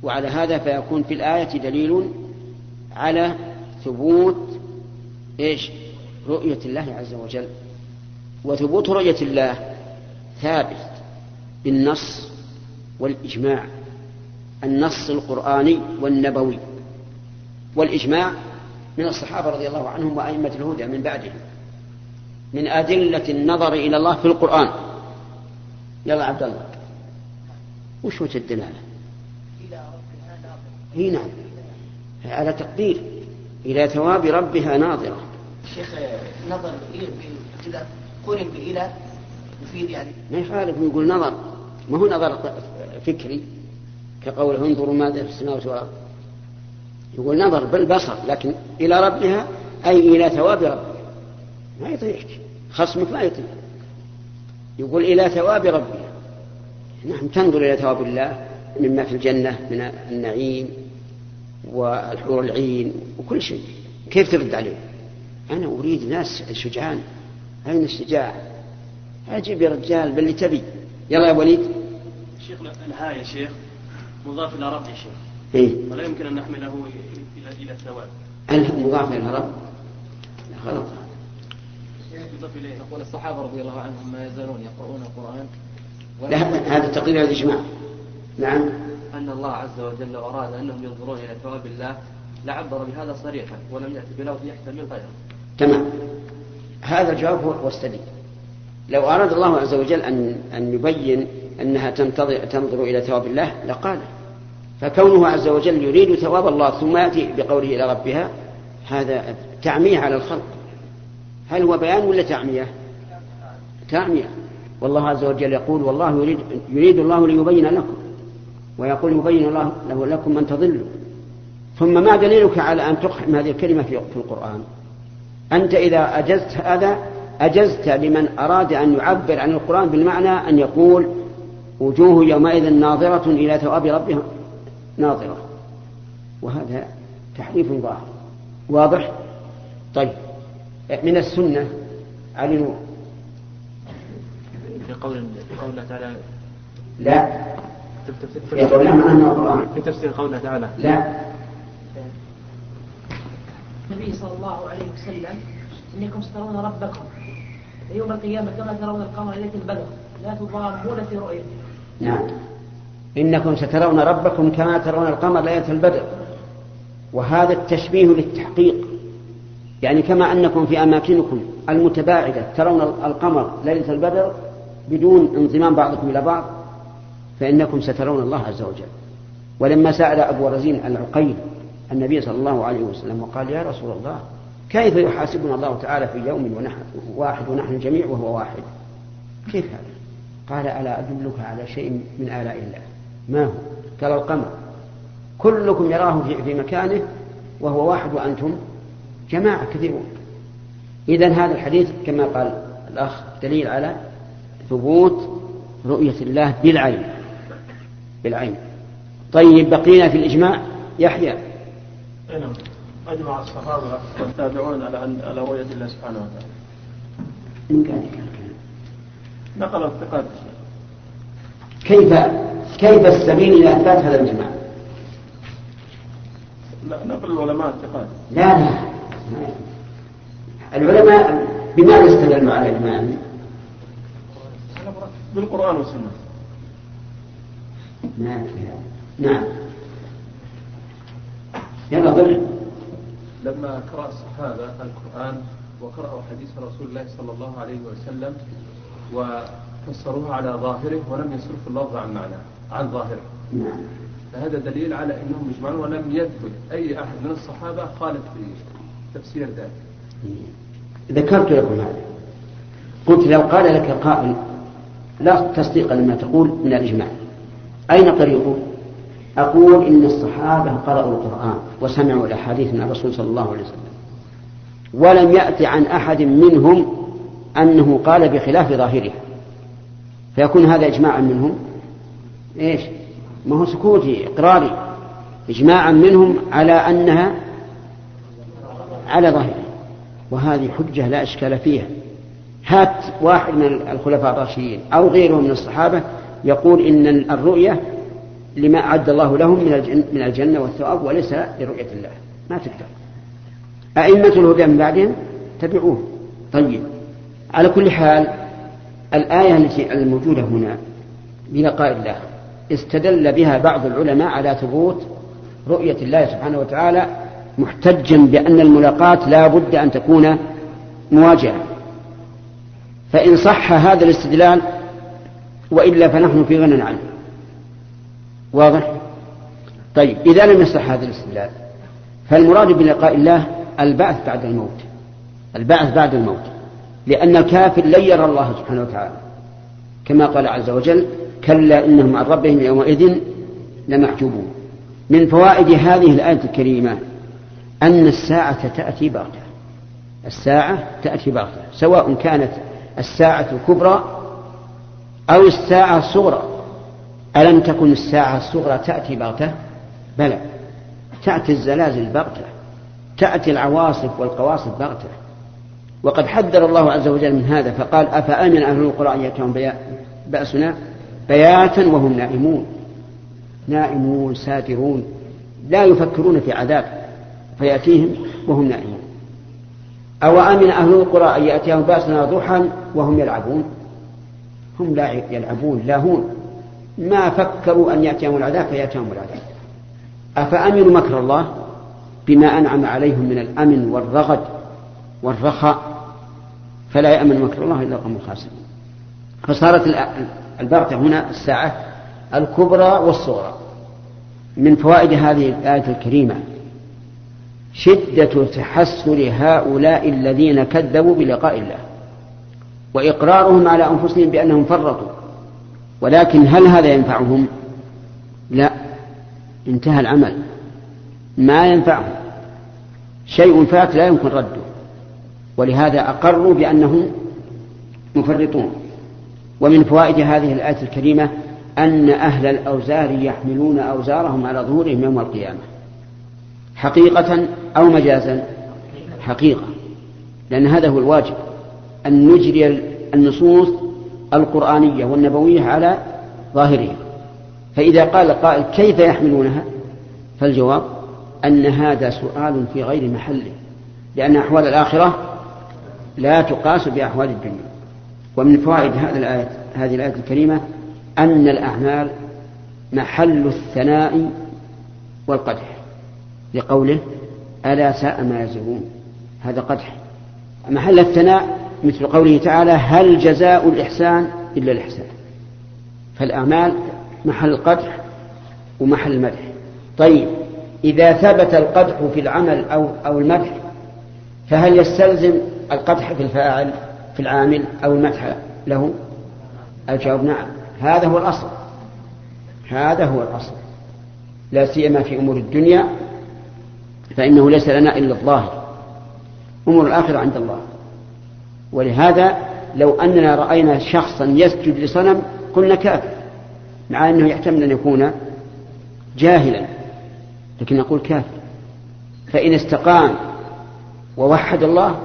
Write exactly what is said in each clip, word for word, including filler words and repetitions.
وعلى هذا فيكون في الآية دليل على ثبوت إيش؟ رؤية الله عز وجل. وثبوت رؤية الله ثابت بالنص والإجماع، النص القرآني والنبوي، والإجماع من الصحابة رضي الله عنهم وأئمة الهدى من بعدهم، من أدلة النظر إلى الله في القرآن. يلا عبد الله، وش وجه الدلالة؟ هي نعم، على تقدير إلى ثواب ربها ناظرة. شيخ نظر إذا قرن بإلى يفيد يعني ما يخالف نقول نظر، ما هو نظر فكري كقول انظروا ماذا في السماوات والأرض، يقول نظر بالبصر، لكن إلى ربها أي إلى ثواب ربها. ما يطيعك خصمك، ما يطيع، يقول إلى ثواب ربها. نعم تنظر إلى ثواب الله مما في الجنة من النعيم والحور العين وكل شيء. كيف ترد عليه؟ أنا أريد ناس شجعان. أين الشجاع؟ أجيب يا رجال باللي تبي. يلا يا وليد. شيخ الها يا شيخ مضاف إلى رب يا شيخ، إيه؟ ولا يمكن أن نحمله إلى إلى الثواب. مضاف إلى رب غلط. يضاف إليه. يقول الصحابة رضي الله عنهم ما يزالون يقرؤون القرآن. لا هذا تقرير الإجماع. نعم. أن الله عز وجل أراد أنهم ينظرون إلى ثواب الله لعبر بهذا صريحا ولم يأتي بلفظ يحتمل غيره. تمام، هذا الجواب هو السديد. لو أراد الله عز وجل أن أن يبين أنها تنظر إلى ثواب الله لقال، فكونه عز وجل يريد ثواب الله ثم يأتي بقوله إلى ربها، هذا تعمية على الخلق. هل هو بيان ولا تعمية؟ تعمية. والله عز وجل يقول والله يريد, يريد الله ليبين لكم، ويقول يبين الله له لكم أن تضلوا. ثم ما دليلك على أن تقحم هذه الكلمة في القرآن؟ أنت إذا أجزت هذا أجزت لمن أراد أن يعبر عن القرآن بالمعنى أن يقول وجوه يومئذ ناظرة إلى ثواب ربها ناظرة، وهذا تحريف ظاهر واضح. طيب من السنة علي نور في قول قوله تعالى لا في قولنا أنه القرآن في تفسير قوله تعالى لا. النبي صلى الله عليه وسلم إنكم سترون ربكم يوم القيامة كما ترون القمر ليلة البدر لا تضامون في رؤيته. نعم، إنكم سترون ربكم كما ترون القمر ليلة البدر، وهذا التشبيه للتحقيق، يعني كما أنكم في أماكنكم المتباعدة ترون القمر ليلة البدر بدون انضمام بعضكم إلى بعض، فإنكم سترون الله عز وجل. ولما سأل أبو رزين العقيل النبي صلى الله عليه وسلم وقال يا رسول الله كيف يحاسبنا الله تعالى في يوم ونحن واحد ونحن جميع وهو واحد، كيف هذا؟ قال ألا أدلك على شيء من آلاء الله؟ ما هو؟ قال القمر كلكم يراه في مكانه وهو واحد وأنتم جماعة كثيرون. إذن هذا الحديث كما قال الأخ دليل على ثبوت رؤية الله بالعين بالعين. طيب بقينا في الإجماع. يحيى. أجمع الصحابة والتابعون على أن على رؤية الله سبحانه وتعالى. من قال لك؟ نقل الثقات. كيف كيف السبيل إلى إثبات هذا الإجماع؟ نقل العلماء الثقات. لا لا العلماء بماذا استدلوا على الإجماع؟ بالقرآن والسنة. نعم نعم. يلا ضل. لما قرأ الصحابة القرآن وقرأوا حديث رسول الله صلى الله عليه وسلم وفسروه على ظاهره ولم يصرفوا اللفظ عن معناه عن ظاهره، نعم. فهذا دليل على أنهم مجمعون ولم يثبت أي أحد من الصحابة خالف في تفسير ذلك. ذكرت لكم هذا، قلت لو قال لك قائل لا تصديق لما تقول من الإجماع، أين طريقه؟ أقول إن الصحابة قرأوا القرآن وسمعوا الأحاديث من الرسول صلى الله عليه وسلم ولم يأتي عن أحد منهم أنه قال بخلاف ظاهره، فيكون هذا إجماعا منهم إيش؟ ما هو سكوتي إقراري، إجماعا منهم على أنها على ظاهره، وهذه حجة لا إشكال فيها. هات واحد من الخلفاء الراشدين أو غيره من الصحابة يقول إن الرؤية لما أعد الله لهم من الجنة والثواب وليس لرؤية الله، ما تقدر. أئمة الهدى من بعدهم تبعوه. طيب، على كل حال الآية التي الموجودة هنا بلقاء الله استدل بها بعض العلماء على ثبوت رؤية الله سبحانه وتعالى، محتجا بأن الملاقاة لا بد أن تكون مواجهة. فإن صح هذا الاستدلال وإلا فنحن في غنى عنه. واضح؟ طيب، إذا لم يصح هذا الاستدلال فالمراد بلقاء الله البعث بعد الموت، البعث بعد الموت، لأن الكافر لن يرى الله سبحانه وتعالى، كما قال عز وجل: كلا إنهم عن ربهم يومئذ لمحجوبون. من فوائد هذه الآية الكريمة أن الساعة تأتي بغتة، الساعة تأتي بغتة، سواء كانت الساعة الكبرى أو الساعة الصغرى. ألم تكن الساعة الصغرى تأتي بغتة؟ بلى، تأتي الزلازل بغتة، تأتي العواصف والقواصف بغتة. وقد حذر الله عز وجل من هذا فقال: أفأمن أهل القرى أن يأتيهم بأسنا بياتا وهم نائمون، نائمون ساترون لا يفكرون في عذاب فيأتيهم وهم نائمون. أو أمن أهل القرى أن يأتيهم بأسنا ضحى وهم يلعبون، هم لا يلعبون لاهون، ما فكروا أن يأتيهم العذاب فيأتيهم العذاب. أفأمنوا مكر الله بما أنعم عليهم من الأمن والرغد والرخاء، فلا يأمن مكر الله إلا القوم الخاسرون. فصارت البغتة هنا الساعة الكبرى والصغرى. من فوائد هذه الآية الكريمة شدة تحسر هؤلاء الذين كذبوا بلقاء الله وإقرارهم على أنفسهم بأنهم فرطوا، ولكن هل هذا ينفعهم؟ لا، انتهى العمل، ما ينفعهم، شيء فات لا يمكن رده، ولهذا أقروا بأنهم مفرطون. ومن فوائد هذه الآية الكريمة أن أهل الأوزار يحملون أوزارهم على ظهورهم يوم القيامة، حقيقة أو مجازا؟ حقيقة، لأن هذا هو الواجب، أن نجري النصوص القرآنية والنبوية على ظاهرها. فإذا قال قائل: كيف يحملونها؟ فالجواب أن هذا سؤال في غير محله، لأن أحوال الآخرة لا تقاس بأحوال الدنيا. ومن فوائد هذه الآية هذه الآية الكريمة أن الأعمال محل الثناء والقدح، لقوله: ألا ساء ما يزرون، هذا قدح. محل الثناء مثل قوله تعالى: هل جزاء الإحسان إلا الإحسان. فالأعمال محل القدح ومحل المدح. طيب، إذا ثبت القدح في العمل أو, أو المدح فهل يستلزم القدح في الفاعل في العامل أو المدح له؟ الجواب نعم، هذا هو الأصل، هذا هو الأصل، لا سيما في أمور الدنيا فإنه ليس لنا إلا الظاهر، أمور الآخرة عند الله. ولهذا لو أننا رأينا شخصا يسجد لصنم قلنا كافر، مع أنه يحتمل أن يكون جاهلا، لكن نقول كافر. فإن استقام ووحد الله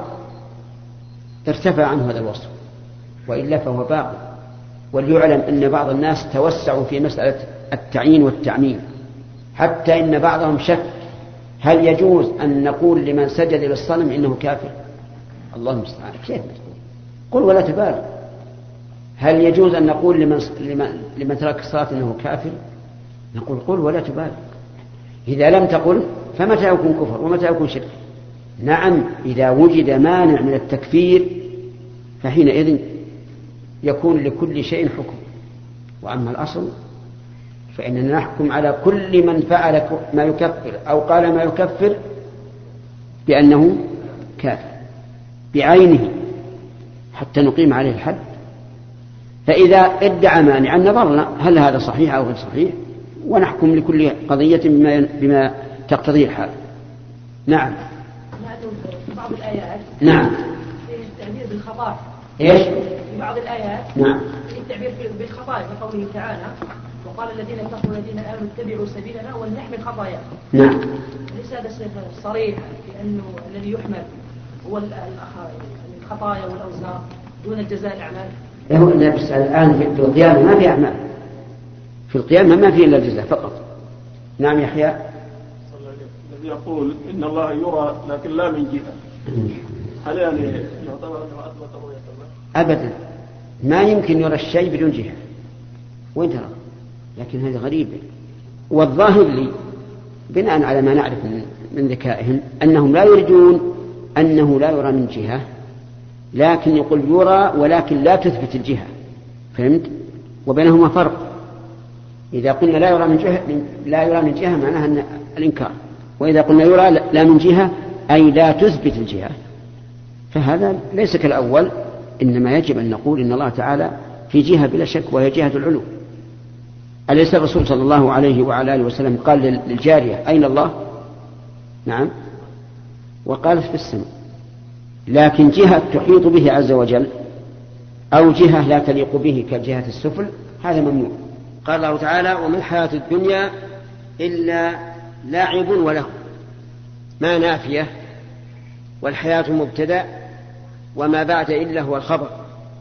ارتفع عنه هذا الوصف، وإلا فهو باقي. وليعلم أن بعض الناس توسعوا في مسألة التعيين والتعميم، حتى إن بعضهم شك هل يجوز أن نقول لمن سجد للصنم إنه كافر؟ الله المستعان، كيف نقول؟ قل ولا تبالغ. هل يجوز أن نقول لمن, لمن, لمن ترك الصلاة إنه كافر؟ نقول قل ولا تبالغ. إذا لم تقل فمتى يكون كفر ومتى يكون شرك؟ نعم، إذا وجد مانع من التكفير فحينئذ يكون لكل شيء حكم. وأما الأصل فإننا نحكم على كل من فعل ما يكفر أو قال ما يكفر بأنه كافر بعينه حتى نقيم عليه الحد. فإذا ادعى مانعا نظرنا هل هذا صحيح أو غير صحيح، ونحكم لكل قضية بما, بما تقتضيه الحال. نعم. في بعض الآيات نعم في التعبير بالخطايا. إيش؟ في بعض الآيات نعم في التعبير بالخطايا كقوله تعالى: وقال الذين كفروا الذين آمنوا اتبعوا سبيلنا ولنحمل خطاياهم. نعم. ليس هذا صريح في أنه الذي يحمل هو الخطايا والأوزار دون الجزاء الأعمال؟ له نفس الآن في القيامة ما في أعمال، في القيامة ما فيه إلا الجزاء فقط. نعم يحيى. الذي يقول إن الله يرى لكن لا من جهة، هل يعني يعتبر أنه أثبت رؤية الله؟ أبدا، ما يمكن يرى الشيء بدون جهة، وين ترى؟ لكن هذا غريب. والظاهر لي بناء على ما نعرف من ذكائهم أنهم لا يريدون أنه لا يرى من جهة، لكن يقول يرى ولكن لا تثبت الجهة. فهمت؟ وبينهما فرق. إذا قلنا لا يرى من جهة لا يرى من جهة معناها أن الإنكار، وإذا قلنا يرى لا من جهة أي لا تثبت الجهة، فهذا ليس كالأول. إنما يجب أن نقول إن الله تعالى في جهة بلا شك، وهي جهة العلو. أليس الرسول صلى الله عليه وعلى آله وسلم قال للجارية أين الله؟ نعم، وقالت في السماء. لكن جهة تحيط به عز وجل أو جهة لا تليق به كجهة السفل هذا ممنوع. قال الله تعالى وما الحياة الدنيا إلا لاعب وله، ما نافية، والحياة مبتدأ وما بعد إلا هو الخبر،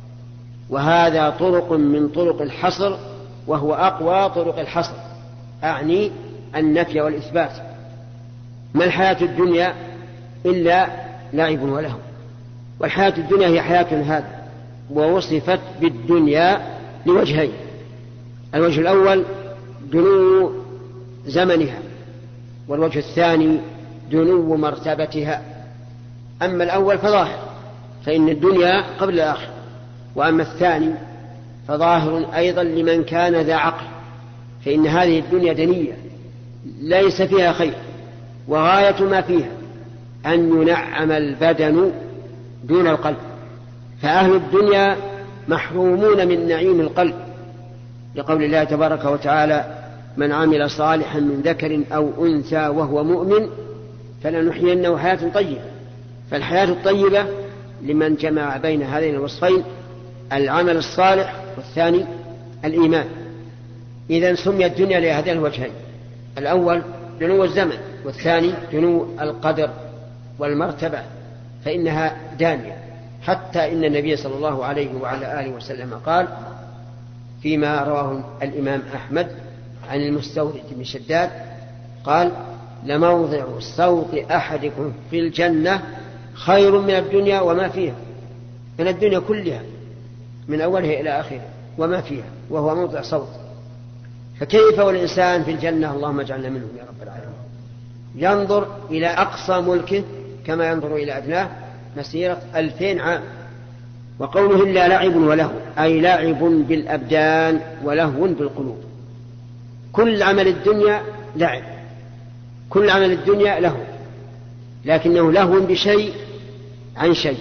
وهذا طرق من طرق الحصر، وهو أقوى طرق الحصر، أعني النفي والإثبات. ما الحياة الدنيا إلا لعب وله، والحياة الدنيا هي حياة هذا، ووصفت بالدنيا لوجهين: الوجه الأول دنو زمنها، والوجه الثاني دنو مرتبتها. أما الأول فظاهر، فإن الدنيا قبل الآخرة، وأما الثاني فظاهر أيضا لمن كان ذا عقل، فإن هذه الدنيا دنية ليس فيها خير، وغاية ما فيها أن ينعم البدن دون القلب، فأهل الدنيا محرومون من نعيم القلب، لقول الله تبارك وتعالى من عمل صالحا من ذكر أو أنثى وهو مؤمن فلنحيينه حياة طيبة. فالحياة الطيبة لمن جمع بين هذين الوصفين، العمل الصالح والثاني الإيمان. إذن سمي الدنيا لهذين الوجهين: الأول دنو الزمن، والثاني دنو القدر والمرتبة، فإنها دانية. حتى إن النبي صلى الله عليه وعلى آله وسلم قال فيما رواه الإمام أحمد عن المستورد بن شداد قال لموضع صوت أحدكم في الجنة خير من الدنيا وما فيها، من الدنيا كلها من أولها إلى آخرها وما فيها، وهو موضع صوت. فكيف والإنسان في الجنة، اللهم اجعلنا منهم يا رب العالمين، ينظر إلى أقصى ملكه كما ينظر إلى أدناه مسيرة ألفين عام. وقوله إلا لعب وله، أي لعب بالأبدان ولهو بالقلوب. كل عمل الدنيا لعب، كل عمل الدنيا له، لكنه لهو بشيء عن شيء،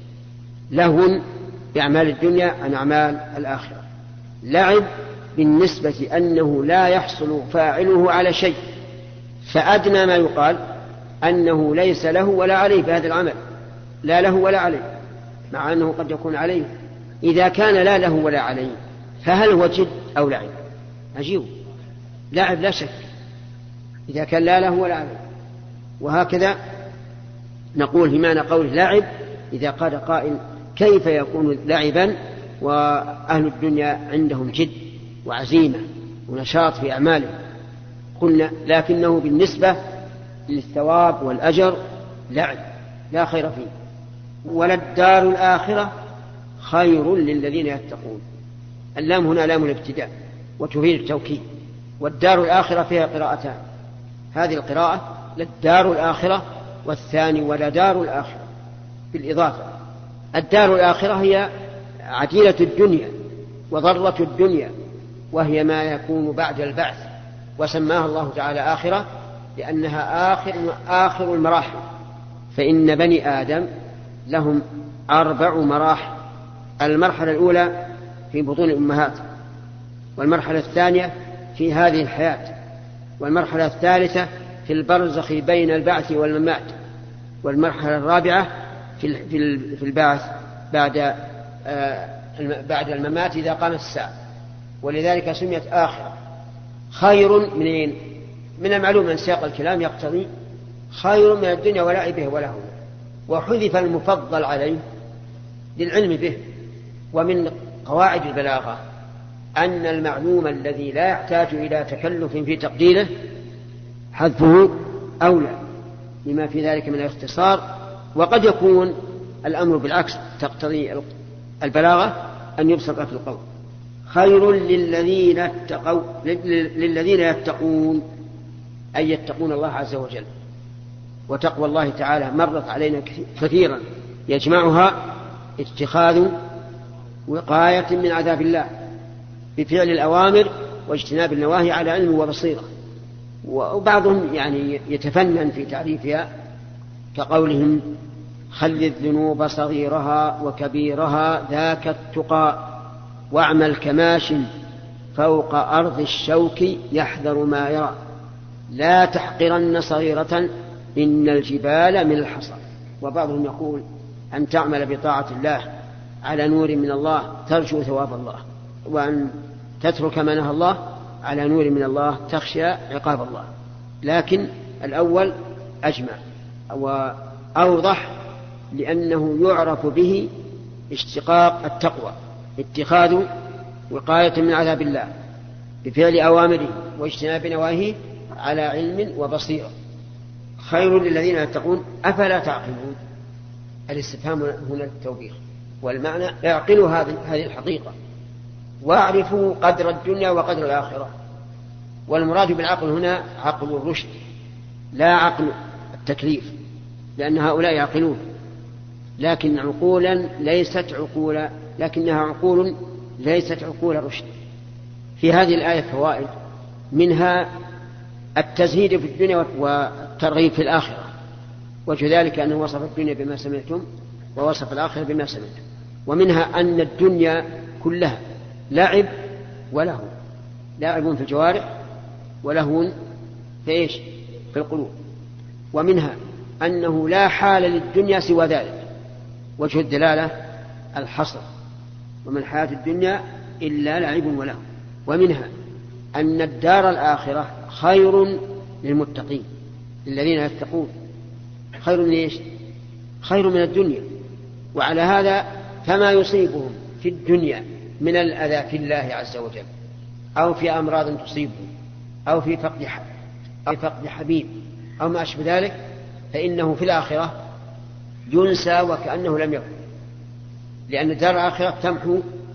لهو بأعمال الدنيا عن أعمال الآخرة. لعب بالنسبة أنه لا يحصل فاعله على شيء، فأدنى ما يقال أنه ليس له ولا عليه في هذا العمل، لا له ولا عليه، مع أنه قد يكون عليه. إذا كان لا له ولا عليه فهل هو جد أو لعب؟ عجيب، لعب لا شك إذا كان لا له ولا عليه. وهكذا نقول بمعنى قول لعب إذا قال قائل كيف يكون لعبا وأهل الدنيا عندهم جد وعزيمة ونشاط في أعماله؟ قلنا لكنه بالنسبة للثواب والأجر لعب لا خير فيه. وللدار الآخرة خير للذين يتقون. اللام هنا لام الابتداء وتفيد التوكيد. والدار الآخرة فيها قراءتان، هذه القراءة للدار الآخرة، والثاني ولدار الآخرة بالإضافة. الدار الآخرة هي عديلة الدنيا وضرة الدنيا، وهي ما يكون بعد البعث، وسماها الله تعالى آخرة لأنها آخر, آخر المراحل. فإن بني آدم لهم أربع مراحل: المرحلة الأولى في بطون الأمهات، والمرحلة الثانية في هذه الحياة، والمرحلة الثالثة في البرزخ بين البعث والممات، والمرحلة الرابعة في البعث بعد بعد الممات إذا قامت الساعة، ولذلك سميت آخرة. خير منين؟ من المعلوم أن سياق الكلام يقتضي خير من الدنيا ولعبه وله، وحذف المفضل عليه للعلم به. ومن قواعد البلاغة أن المعلوم الذي لا يحتاج إلى تكلف في تقديره حذفه أولى لما في ذلك من الاختصار. وقد يكون الأمر بالعكس، تقتضي البلاغة أن يبسط في القول. خير للذين اتقوا للذين يتقون، أي يتقون الله عز وجل. وتقوى الله تعالى مرت علينا كثيرا، يجمعها اتخاذ وقاية من عذاب الله بفعل الأوامر واجتناب النواهي على علم وبصيرة. وبعضهم يعني يتفنن في تعريفها كقولهم: خل الذنوب صغيرها وكبيرها ذاك التقى، واعمل كماش فوق أرض الشوك يحذر ما يرى، لا تحقرن صغيرة إن الجبال من الحصى. وبعضهم يقول: أن تعمل بطاعة الله على نور من الله ترجو ثواب الله، وأن تترك ما نهى الله على نور من الله تخشى عقاب الله. لكن الأول أجمع وأوضح، لأنه يعرف به اشتقاق التقوى، اتخاذ وقاية من عذاب الله بفعل أوامره واجتناب نواهيه على علم وبصيرة. خير للذين يتقون أفلا تعقلون. الاستفهام هنا التوبيخ، والمعنى: اعقلوا هذه الحقيقة واعرفوا قدر الدنيا وقدر الآخرة. والمراد بالعقل هنا عقل الرشد لا عقل التكليف، لأن هؤلاء يعقلون لكن عقولا ليست عقولا لكنها عقول ليست عقول رشد. في هذه الآية فوائد، منها التزهيد في الدنيا والترغيب في الآخرة، وجه ذلك أنه وصف الدنيا بما سمعتم ووصف الآخرة بما سمعتم. ومنها أن الدنيا كلها لعب ولهو، لاعب في الجوارح ولهو في إيش؟ في القلوب. ومنها أنه لا حال للدنيا سوى ذلك، وجه الدلالة الحصر: وما الحياة الدنيا إلا لعب ولهو. ومنها أن الدار الآخرة خير للمتقين الذين يتقون، خير من إيش؟ خير من الدنيا. وعلى هذا فما يصيبهم في الدنيا من الأذى في الله عز وجل، أو في أمراض تصيبهم، أو في فقد أو فقد حبيب أو ما أشبه ذلك، فإنه في الآخرة ينسى وكأنه لم يكن، لأن الدار الآخرة تمحو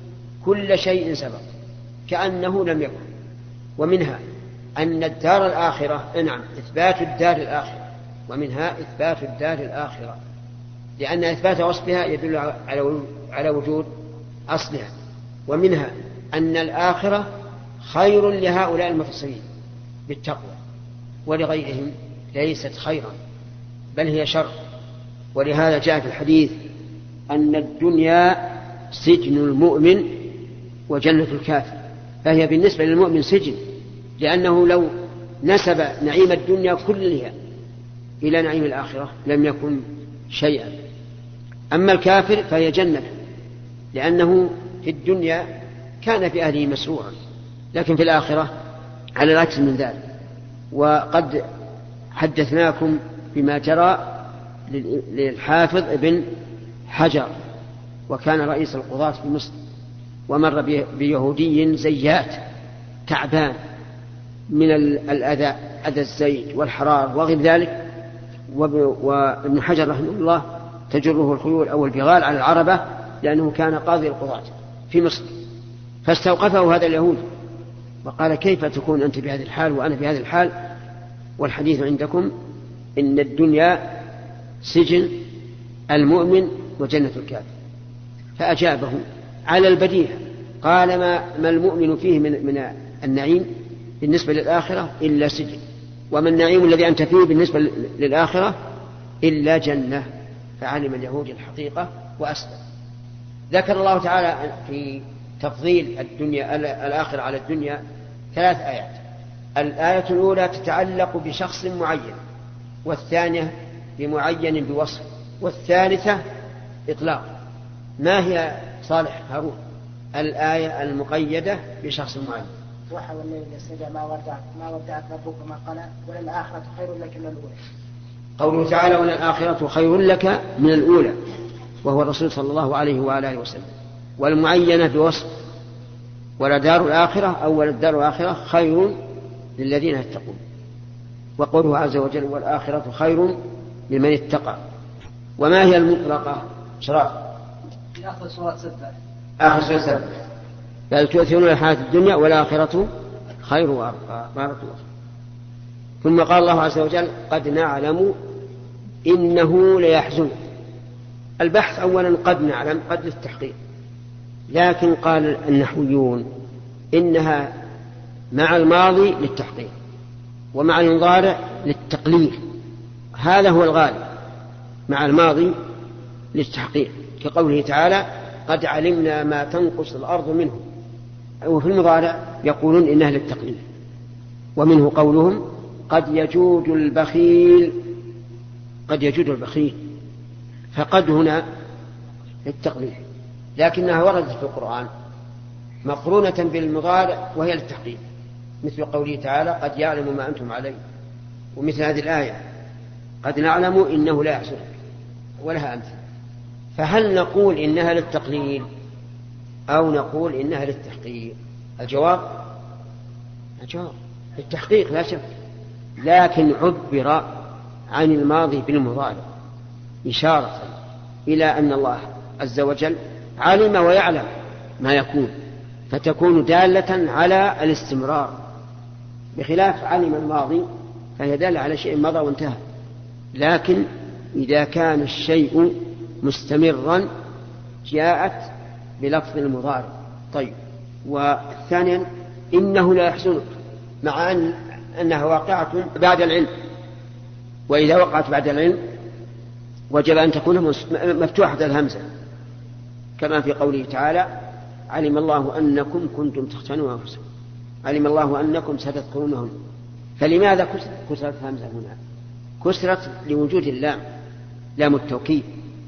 كل شيء سبق كأنه لم يكن. ومنها أن الدار الآخرة نعم إثبات الدار الآخرة، ومنها إثبات الدار الآخرة لأن إثبات وصفها يدل على وجود أصلها. ومنها أن الآخرة خير لهؤلاء المتصلين بالتقوى، ولغيرهم ليست خيرا بل هي شر. ولهذا جاء في الحديث أن الدنيا سجن المؤمن وجنة الكافر، فهي بالنسبة للمؤمن سجن، لأنه لو نسب نعيم الدنيا كلها إلى نعيم الآخرة لم يكن شيئا. أما الكافر فهي جنة، لأنه في الدنيا كان في أهله مسروعا، لكن في الآخرة على العكس من ذلك. وقد حدثناكم بما جرى للحافظ ابن حجر، وكان رئيس القضاة في مصر، ومر بيهودي زيات تعبان من الأذى، أذى الزيت والحرار وغير ذلك، وابن حجر رحمه الله تجره الخيول أو البغال على العربة، لأنه كان قاضي القضاة في مصر. فاستوقفه هذا اليهودي وقال: كيف تكون أنت بهذه الحال وأنا بهذه الحال، والحديث عندكم إن الدنيا سجن المؤمن وجنة الكافر؟ فأجابه على البديهة، قال: ما, ما المؤمن فيه من, من النعيم بالنسبة للآخرة إلا سجن، وما النعيم الذي أنت فيه بالنسبة للآخرة إلا جنة. فعلم اليهود الحقيقة وأسلم. ذكر الله تعالى في تفضيل الدنيا الآخرة على الدنيا ثلاث آيات. الآية الأولى تتعلق بشخص معين، والثانية بمعين بوصف، والثالثة إطلاق. ما هي صالح هارون الآية المقيدة بشخص معين؟ ضحى والليل إذا سجى ما ودعك ما ودعك ربك ما قلى وللآخرة خير لك من الأولى. قوله تعالى: وللآخرة خير لك من الأولى، وهو الرسول صلى الله عليه وآله وسلم. والمعينة بوصف ولدار الآخرة أو وللدار الآخرة خير للذين يتقون. وقوله عز وجل والآخرة خير لمن اتقى. وما هي المطلقة؟ شرف في آخر سورة ستة. آخر سورة ستة. بل تؤثرون الحياة الدنيا والآخرة خير وأبقى. بارك الله. ثم قال الله عز وجل قد نعلم إنه ليحزن. البحث أولا قد نعلم، قد للتحقيق، لكن قال النحويون إنها مع الماضي للتحقيق ومع المضارع للتقليل. هذا هو الغالب، مع الماضي للتحقيق، كقوله تعالى قد علمنا ما تنقص الأرض منه. وفي المضارع يقولون إنها للتقليل. ومنه قولهم قد يجود البخيل، قد يجود البخيل، فقد هنا للتقليل، لكنها وردت في القرآن مقرونة بالمضارع وهي للتحقيق، مثل قوله تعالى قد يعلم ما أنتم عليه، ومثل هذه الآية قد نعلم إنه لا يحزنك، ولها أمثل. فهل نقول إنها للتقليل أو نقول إنها للتحقيق؟ الجواب الجواب للتحقيق لا شك، لكن عبر عن الماضي بالمضارع إشارة إلى أن الله عز وجل علم ويعلم ما يكون، فتكون دالة على الاستمرار، بخلاف علم الماضي فهي دالة على شيء مضى وانتهى. لكن إذا كان الشيء مستمرا جاءت بلفظ المضارع. طيب. وثانيا إنه لا يحزنك، مع أن أنها واقعة بعد العلم، وإذا وقعت بعد العلم وجب أن تكون مفتوحة الهمزة، كما في قوله تعالى علم الله أنكم كنتم تختنون أنفسكم، علم الله أنكم ستذكرونهم. فلماذا كسرت همزة هنا؟ كسرت لوجود اللام، لام التوكيد،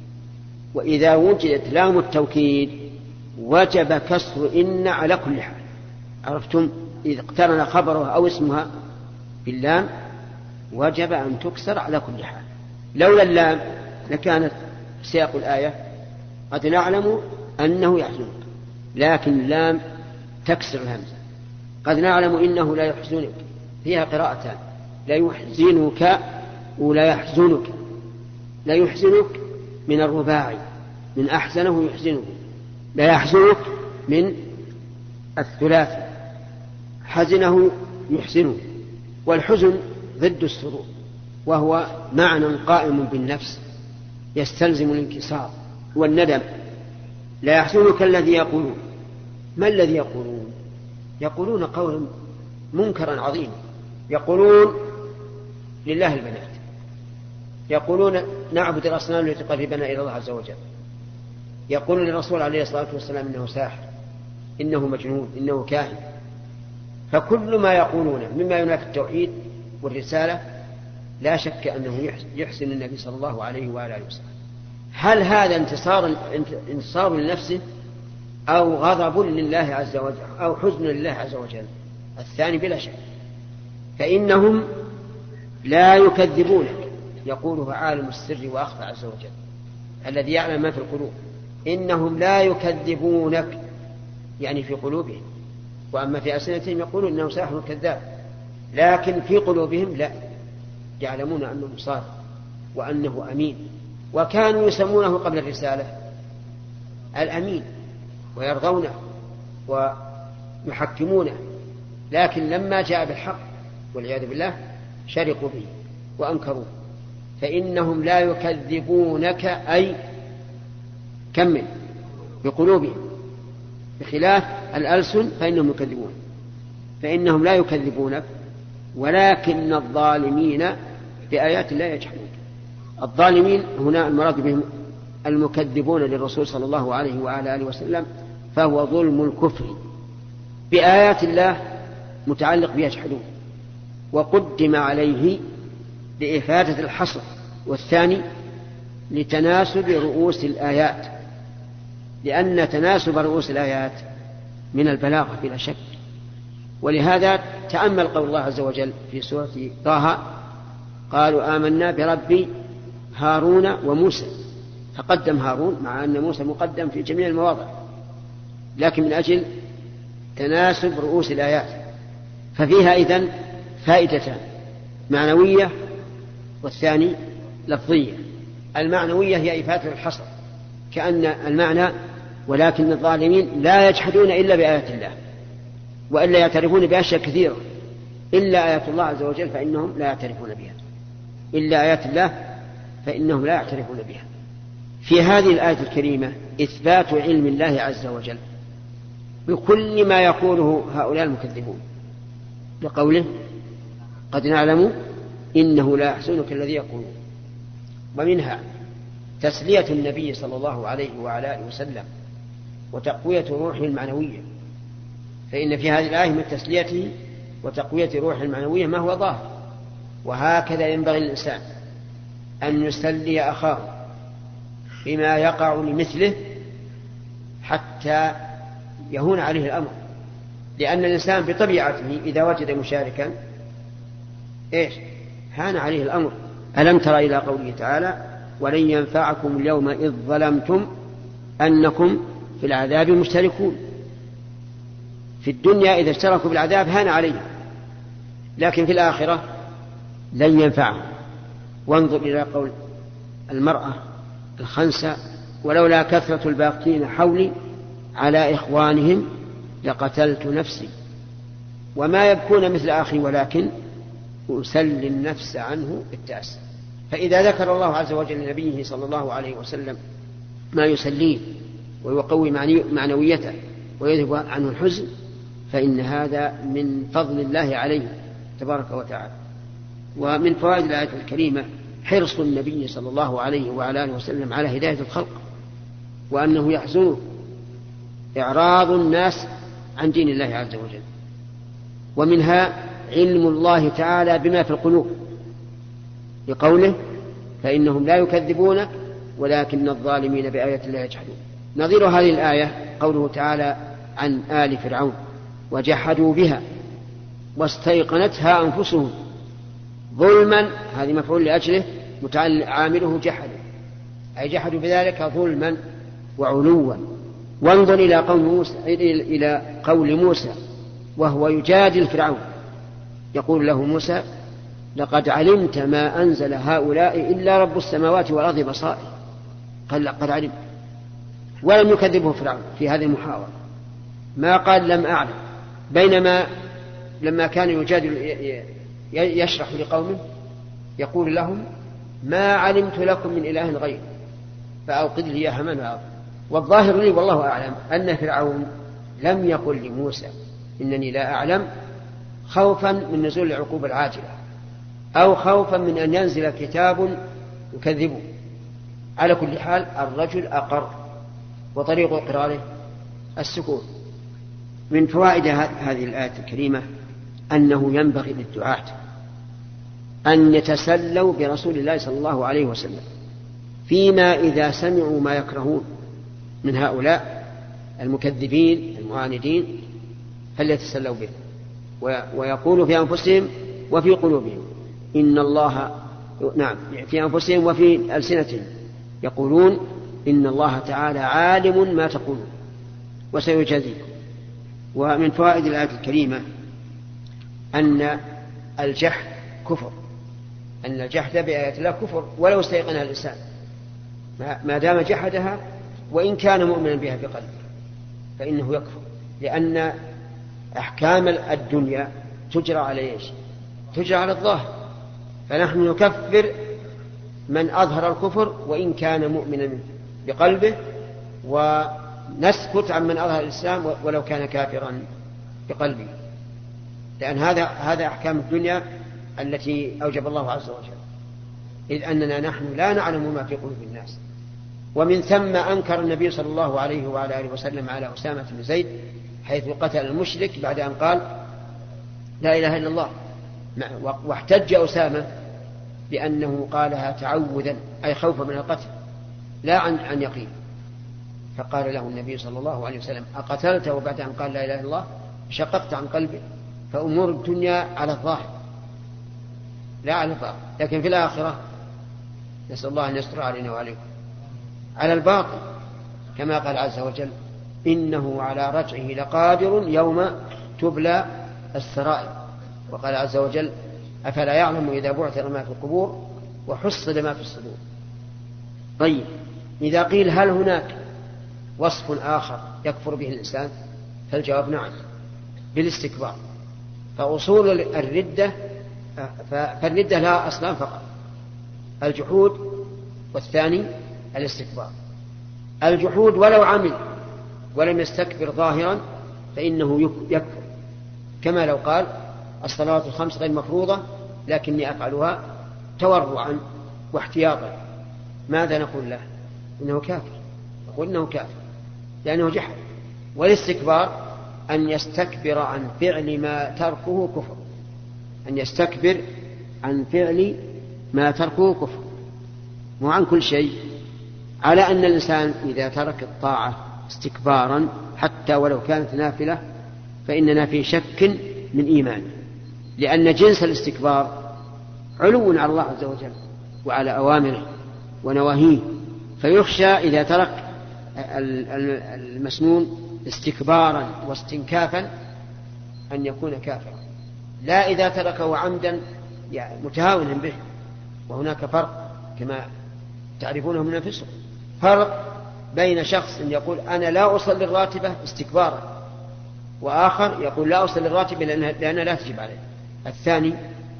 وإذا وجدت لام التوكيد وجب كسر إن على كل حال. عرفتم؟ إذا اقترن خبرها أو اسمها باللام وجب أن تكسر على كل حال. لولا اللام لكانت سياق الآية قد نعلم أنه يحزنك، لكن اللام تكسر الهمزة. قد نعلم إنه لا يحزنك، فيها قراءتان، لا يحزنك ولا يحزنك. لا يحزنك من الرباعي، من أحزنه يحزنه. لا يحزنك من الثلاثي، حزنه يحزنه. والحزن ضد السرور، وهو معنى قائم بالنفس يستلزم الانكسار والندم. لا يحزنك الذي يقولون. ما الذي يقولون؟ يقولون قولا منكرا عظيما. يقولون لله البنات، يقولون نعبد الأصنام لتقربنا إلى الله عز وجل، يقولون للرسول عليه الصلاة والسلام إنه ساحر، إنه مجنون، إنه كاهن. فكل ما يقولون مما ينافي التوحيد والرسالة لا شك أنه يحسن النبي صلى الله عليه وآله وسلم. هل هذا انتصار انتصار لنفسه أو غضب لله عز وجل أو حزن لله عز وجل؟ الثاني بلا شك. فإنهم لا يكذبونك، يقوله عالم السر وأخفى عز وجل الذي يعلم ما في القلوب. إنهم لا يكذبونك يعني في قلوبهم، وأما في ألسنتهم يقولون إنه ساحر كذاب، لكن في قلوبهم لا، يعلمون أنه صادق وأنه أمين. وكانوا يسمونه قبل الرسالة الأمين ويرضونه ويحكمونه، لكن لما جاء بالحق والعياذ بالله شرقوا به وأنكروه. فإنهم لا يكذبونك أي كمل بقلوبهم، بخلاف الألسن فإنهم يكذبون. فإنهم لا يكذبونك ولكن الظالمين بآيات الله يجحدون. الظالمين هنا المراد بهم المكذبون للرسول صلى الله عليه وعلى آله وسلم، فهو ظلم الكفر بآيات الله متعلق بيجحدون، وقدم عليه لإفادة الحصر، والثاني لتناسب رؤوس الآيات، لأن تناسب رؤوس الآيات من البلاغة بلا شك. ولهذا تأمل قول الله عز وجل في سورة طه قالوا آمنا برب هارون وموسى، فقدم هارون مع أن موسى مقدم في جميع المواضع، لكن من أجل تناسب رؤوس الآيات، ففيها إذن فائدتان، معنوية والثاني لفظية. المعنوية هي إفادة الحصر، كأن المعنى ولكن الظالمين لا يجحدون إلا بآيات الله، وإلا يعترفون بأشياء كثيرة، إلا آيات الله عز وجل فإنهم لا يعترفون بها، إلا آيات الله فإنهم لا يعترفون بها. في هذه الآية الكريمة إثبات علم الله عز وجل بكل ما يقوله هؤلاء المكذبون، لقوله قد نعلم إنه لا يحزنك الذي يقولون. ومنها تسلية النبي صلى الله عليه وعلى آله وسلم وتقوية روحه المعنوية، فإن في هذه الآية من تسليته وتقوية روحه المعنوية ما هو ظاهر. وهكذا ينبغي للإنسان أن يسلي أخاه بما يقع لمثله حتى يهون عليه الأمر، لأن الإنسان بطبيعته إذا وجد مشاركا إيش هان عليه الأمر. ألم تر إلى قوله تعالى ولن ينفعكم اليوم إذ ظلمتم أنكم في العذاب مشتركون. في الدنيا إذا اشتركوا بالعذاب هان عليهم، لكن في الآخرة لن ينفعهم. وانظر إلى قول المرأة الخنسة ولولا كثرة الباقين حولي على إخوانهم لقتلت نفسي وما يبكون مثل أخي ولكن أسلي النفس عنه بالتأسي. فإذا ذكر الله عز وجل لنبيه صلى الله عليه وسلم ما يسليه ويقوي معنويته ويذهب عنه الحزن، فإن هذا من فضل الله عليه تبارك وتعالى. ومن فوائد الآية الكريمة حرص النبي صلى الله عليه وعلى آله وسلم على هداية الخلق، وأنه يحزنه إعراض الناس عن دين الله عز وجل. ومنها علم الله تعالى بما في القلوب، لقوله فإنهم لا يكذبونك ولكن الظالمين بآيات الله يجحدون. نظير هذه الآية قوله تعالى عن آل فرعون وجحدوا بها واستيقنتها أنفسهم ظلما، هذه مفعول لأجله عامله جحدوا، أي جحدوا بذلك ظلما وعلوا. وانظر إلى قول موسى, إلى قول موسى وهو يجادل فرعون، يقول له موسى لقد علمت ما أنزل هؤلاء إلا رب السماوات والأرض بصائر. قال لقد علمت، ولم يكذبه فرعون في هذه المحاورة، ما قال لم أعلم، بينما لما كان يجادل يشرح لقومه يقول لهم ما علمت لكم من إله غير فأوقد لي يا هامان وأوقد. والظاهر لي والله أعلم أن فرعون لم يقل لموسى إنني لا أعلم خوفا من نزول العقوبة العاجلة أو خوفا من أن ينزل كتاب يكذبه. على كل حال الرجل أقر، وطريق إقراره السكوت. من فوائد هذه الآية الكريمة أنه ينبغي للدعاة أن يتسلوا برسول الله صلى الله عليه وسلم فيما إذا سمعوا ما يكرهون من هؤلاء المكذبين المعاندين فليتسلوا به، ويقولوا في أنفسهم وفي قلوبهم إن الله، نعم في أنفسهم وفي ألسنتهم يقولون إن الله تعالى عالم ما تقولون وسيجازيكم. ومن فوائد الآية الكريمة أن الجحد كفر، أن الجحد بآيات الله كفر ولو استيقنها الإنسان، ما دام جحدها وإن كان مؤمنا بها بقلبه فإنه يكفر، لأن أحكام الدنيا تجرى على إيش؟ تجرى على الظاهر، فنحن نكفر من أظهر الكفر وإن كان مؤمنا بقلبه، ونسكت عن من أظهر الإسلام ولو كان كافرا بقلبه، لأن هذا هذا أحكام الدنيا التي أوجب الله عز وجل، إذ أننا نحن لا نعلم ما في قلوب الناس. ومن ثم أنكر النبي صلى الله عليه وعلى آله وسلم على أسامة بن زيد حيث قتل المشرك بعد أن قال لا إله إلا الله، واحتج أسامة بأنه قالها تعوذا أي خوفا من القتل لا عن عن يقين، فقال له النبي صلى الله عليه وسلم أقتلته بعد أن قال لا إله إلا الله؟ شققت عن قلبه. فأمور الدنيا على الظاهر لا على الباطن، لكن في الآخرة نسأل الله أن يستر علينا وعليكم على الباطن، كما قال عز وجل إنه على رجعه لقادر يوم تبلى السرائر. وقال عز وجل أفلا يعلم إذا بعثر ما في القبور وحصل ما في الصدور. طيب إذا قيل هل هناك وصف آخر يكفر به الإنسان؟ فالجواب نعم، بالاستكبار. فأصول الردة فالردة لها أصلان فقط، الجحود والثاني الاستكبار. الجحود ولو عمل ولم يستكبر ظاهرا فإنه يكفر، كما لو قال الصلوات الخمس غير مفروضة لكني أفعلها تورعا واحتياطا، ماذا نقول له؟ إنه كافر، نقول إنه كافر لأنه جحد. والاستكبار أن يستكبر عن فعل ما تركه كفر، أن يستكبر عن فعل ما تركه كفر، مو عن كل شيء. على أن الإنسان إذا ترك الطاعة استكبارا حتى ولو كانت نافلة فإننا في شك من إيمان، لأن جنس الاستكبار علو على الله عز وجل وعلى أوامره ونواهيه، فيخشى إذا ترك المسنون استكبارا واستنكافا أن يكون كافرا، لا إذا تركه عمدا يعني متهاونا به. وهناك فرق كما تعرفونه من الفسق، فرق بين شخص يقول أنا لا أصلي الراتبة استكبارا، وآخر يقول لا أصلي الراتبة لأنها لا تجب عليه. الثاني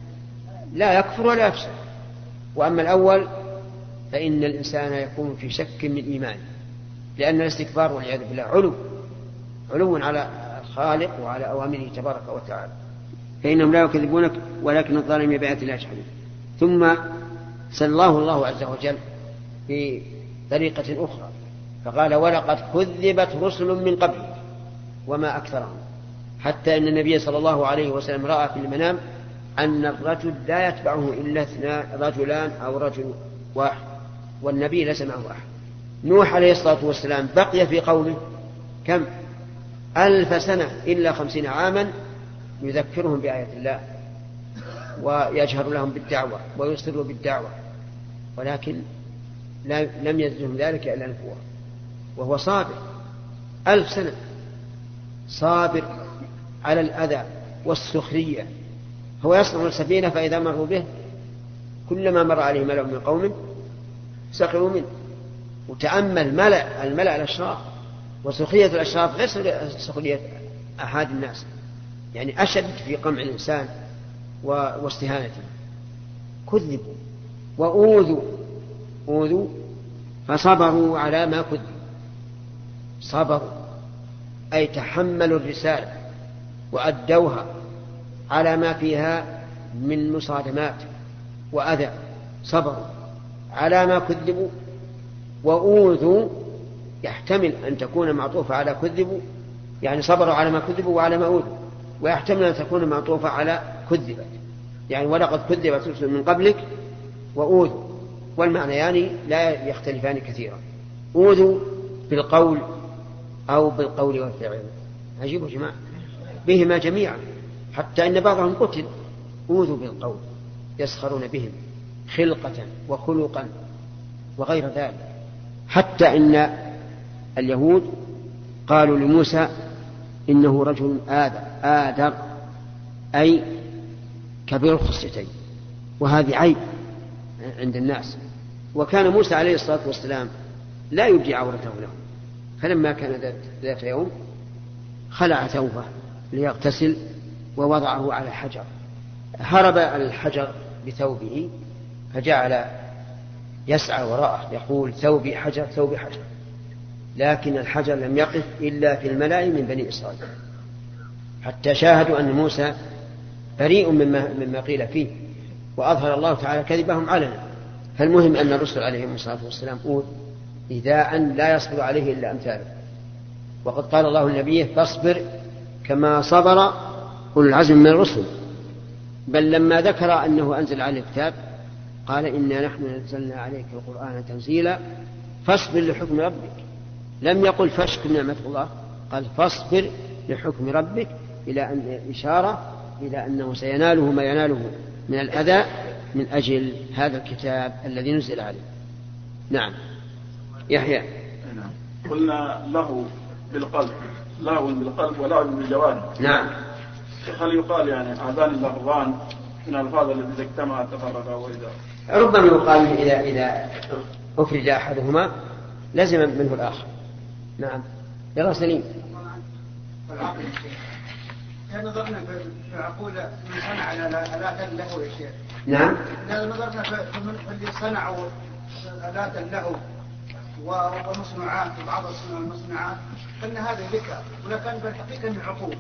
لا يكفر ولا يفسق. وأما الأول فإن الإنسان يكون في شك من إيمانه، لأن الاستكبار والعياذ بالله علو علو على الخالق وعلى أوامره تبارك وتعالى. فإنهم لا يكذبونك ولكن الظالمين بآيات الله يجحدون. ثم سلاه الله عز وجل في طريقة أخرى فقال ولقد كذبت رسل من قبل وما أكثرهم، حتى أن النبي صلى الله عليه وسلم رأى في المنام أن الرجل لا يتبعه إلا اثنان رجلان أو رجل واحد، والنبي ليس معه أحد. نوح عليه الصلاة والسلام بقي في قومه كم؟ ألف سنة إلا خمسين عاما يذكرهم بآيات الله ويجهر لهم بالدعوة ويصر بالدعوة، ولكن لم يزدهم ذلك إلا نفورا. وهو صابر ألف سنة، صابر على الأذى والسخرية. هو يصنع السفينة فإذا مروا به كلما مر عليه ملأ من قوم سخروا منه. وتأمل ملأ الملأ الأشراف وسخرية الأشراف غير سخرية أحد الناس، يعني أشد في قمع الإنسان واستهانته. كذبوا وأوذوا أوذوا فصبروا على ما كذبوا. صبروا أي تحملوا الرسالة وأدوها على ما فيها من مصادمات وأذى، صبروا على ما كذبوا. وأوذوا يحتمل أن تكون معطوفة على كذبوا، يعني صبروا على ما كذبوا وعلى ما أوذوا، ويحتمل أن تكون معطوفة على كذبت، يعني ولقد كذبت رسل من قبلك وأوذوا، والمعنى يعني لا يختلفان كثيرا. أوذوا بالقول أو بالقول والفعل، عجيب جماعة بهما جميعا، حتى إن بعضهم قتل. أوذوا بالقول يسخرون بهم خلقة وخلقا وغير ذلك، حتى إن اليهود قالوا لموسى إنه رجل آدر آدر أي كبير الخصيتين، وهذه عيب عند الناس. وكان موسى عليه الصلاة والسلام لا يبدي عورته لهم، فلما كان ذات يوم خلع ثوبه ليغتسل ووضعه على حجر، هرب الحجر بثوبه فجعل يسعى وراءه يقول ثوبي حجر ثوبي حجر، لكن الحجر لم يقف إلا في الملأ من بني إسرائيل، حتى شاهدوا أن موسى بريء مما, مما قيل فيه، وأظهر الله تعالى كذبهم علنا. فالمهم أن الرسل عليهم الصلاة والسلام أوذ إيذاء لا يصبر عليه إلا أمثاله. وقد قال الله لنبيه فاصبر كما صبر أولو العزم من الرسل، بل لما ذكر أنه أنزل عليه الكتاب قال إنا نحن نزلنا عليك القرآن تنزيلا فاصبر لحكم ربك. لم يقل فاشكر نعمة الله، قال فاصبر لحكم ربك، إلى أن إشارة إلى أنه سيناله ما يناله من الأذى من أجل هذا الكتاب الذي نزل عليه. نعم. يحيى. قلنا له بالقلب، لهو بالقلب ولعب بالجوارح. نعم. هل يقال يعني هذان اللفظان من الألفاظ التي إذا اجتمعت تفرقا وإذا ربما يقال إذا إذا أفرج أحدهما لزم منه الآخر. نعم. يلا سليم. إذا نظرنا في عقول من صنع آلات له يا شيخ. نعم. إذا نظرنا في اللي صنعوا آلات له ومصنوعات وبعض المصنوعات فإن هذا ذكر ولكن بالحقيقة إنه عقوبة.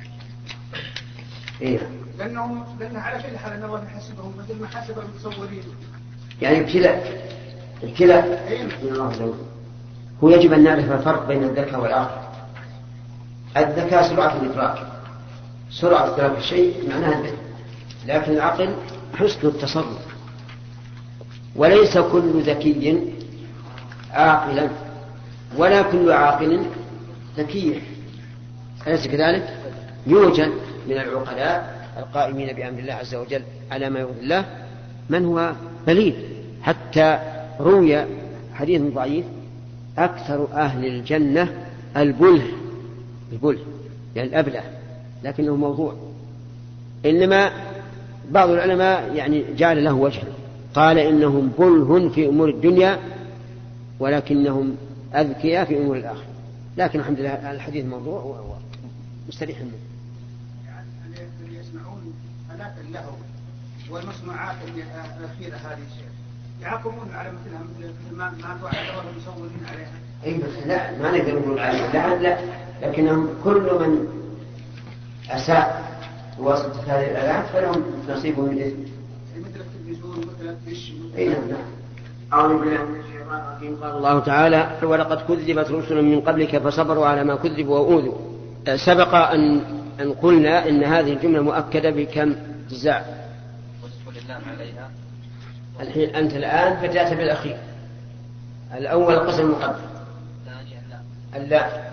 إيه. لأنهم لأن على كل حال الله يحاسبهم مثل ما حاسب المتصورين. يعني ابتلاء ابتلاء. إيه. هو يجب أن نعرف الفرق بين الذكاء والعقل. الذكاء سرعة الإدراك، سرعة إدراك الشيء معناها الذكاء، لكن العقل حسن التصرف. وليس كل ذكي عاقلا ولا كل عاقل ذكي، أليس كذلك؟ يوجد من العقلاء القائمين بأمر الله عز وجل على ما يرضي الله من هو بليد، حتى روي حديث ضعيف أكثر أهل الجنة البله، البله يعني الأبله، لكنه موضوع. إنما بعض العلماء يعني جعل له وجه، قال إنهم بله في أمور الدنيا ولكنهم أذكياء في أمور الآخرة. لكن الحمد لله الحديث موضوع ومستريح منه. اللي يسمعون آلات اللهو والمصنوعات الأخيرة هذه الشيء يعاقبون على مثلها مثل ما ما تعتبر المصورين عليها. أي بس لا ما نقدر نقول عليها لا لا، لكنهم كل من أساء بواسطة هذه الآلات فلهم نصيب من الإثم. مثل التلفزيون مثل الدش. أي نعم. أعوذ بالله من الشيطان الرجيم. قال الله تعالى: ولقد كذبت رسل من قبلك فصبروا على ما كذبوا وأوذوا. سبق أن أن قلنا إن هذه الجملة مؤكدة بكم جزاء. عليها. الحين أنت الآن بدأت بالأخير. الأول قسم المقدم. اللا.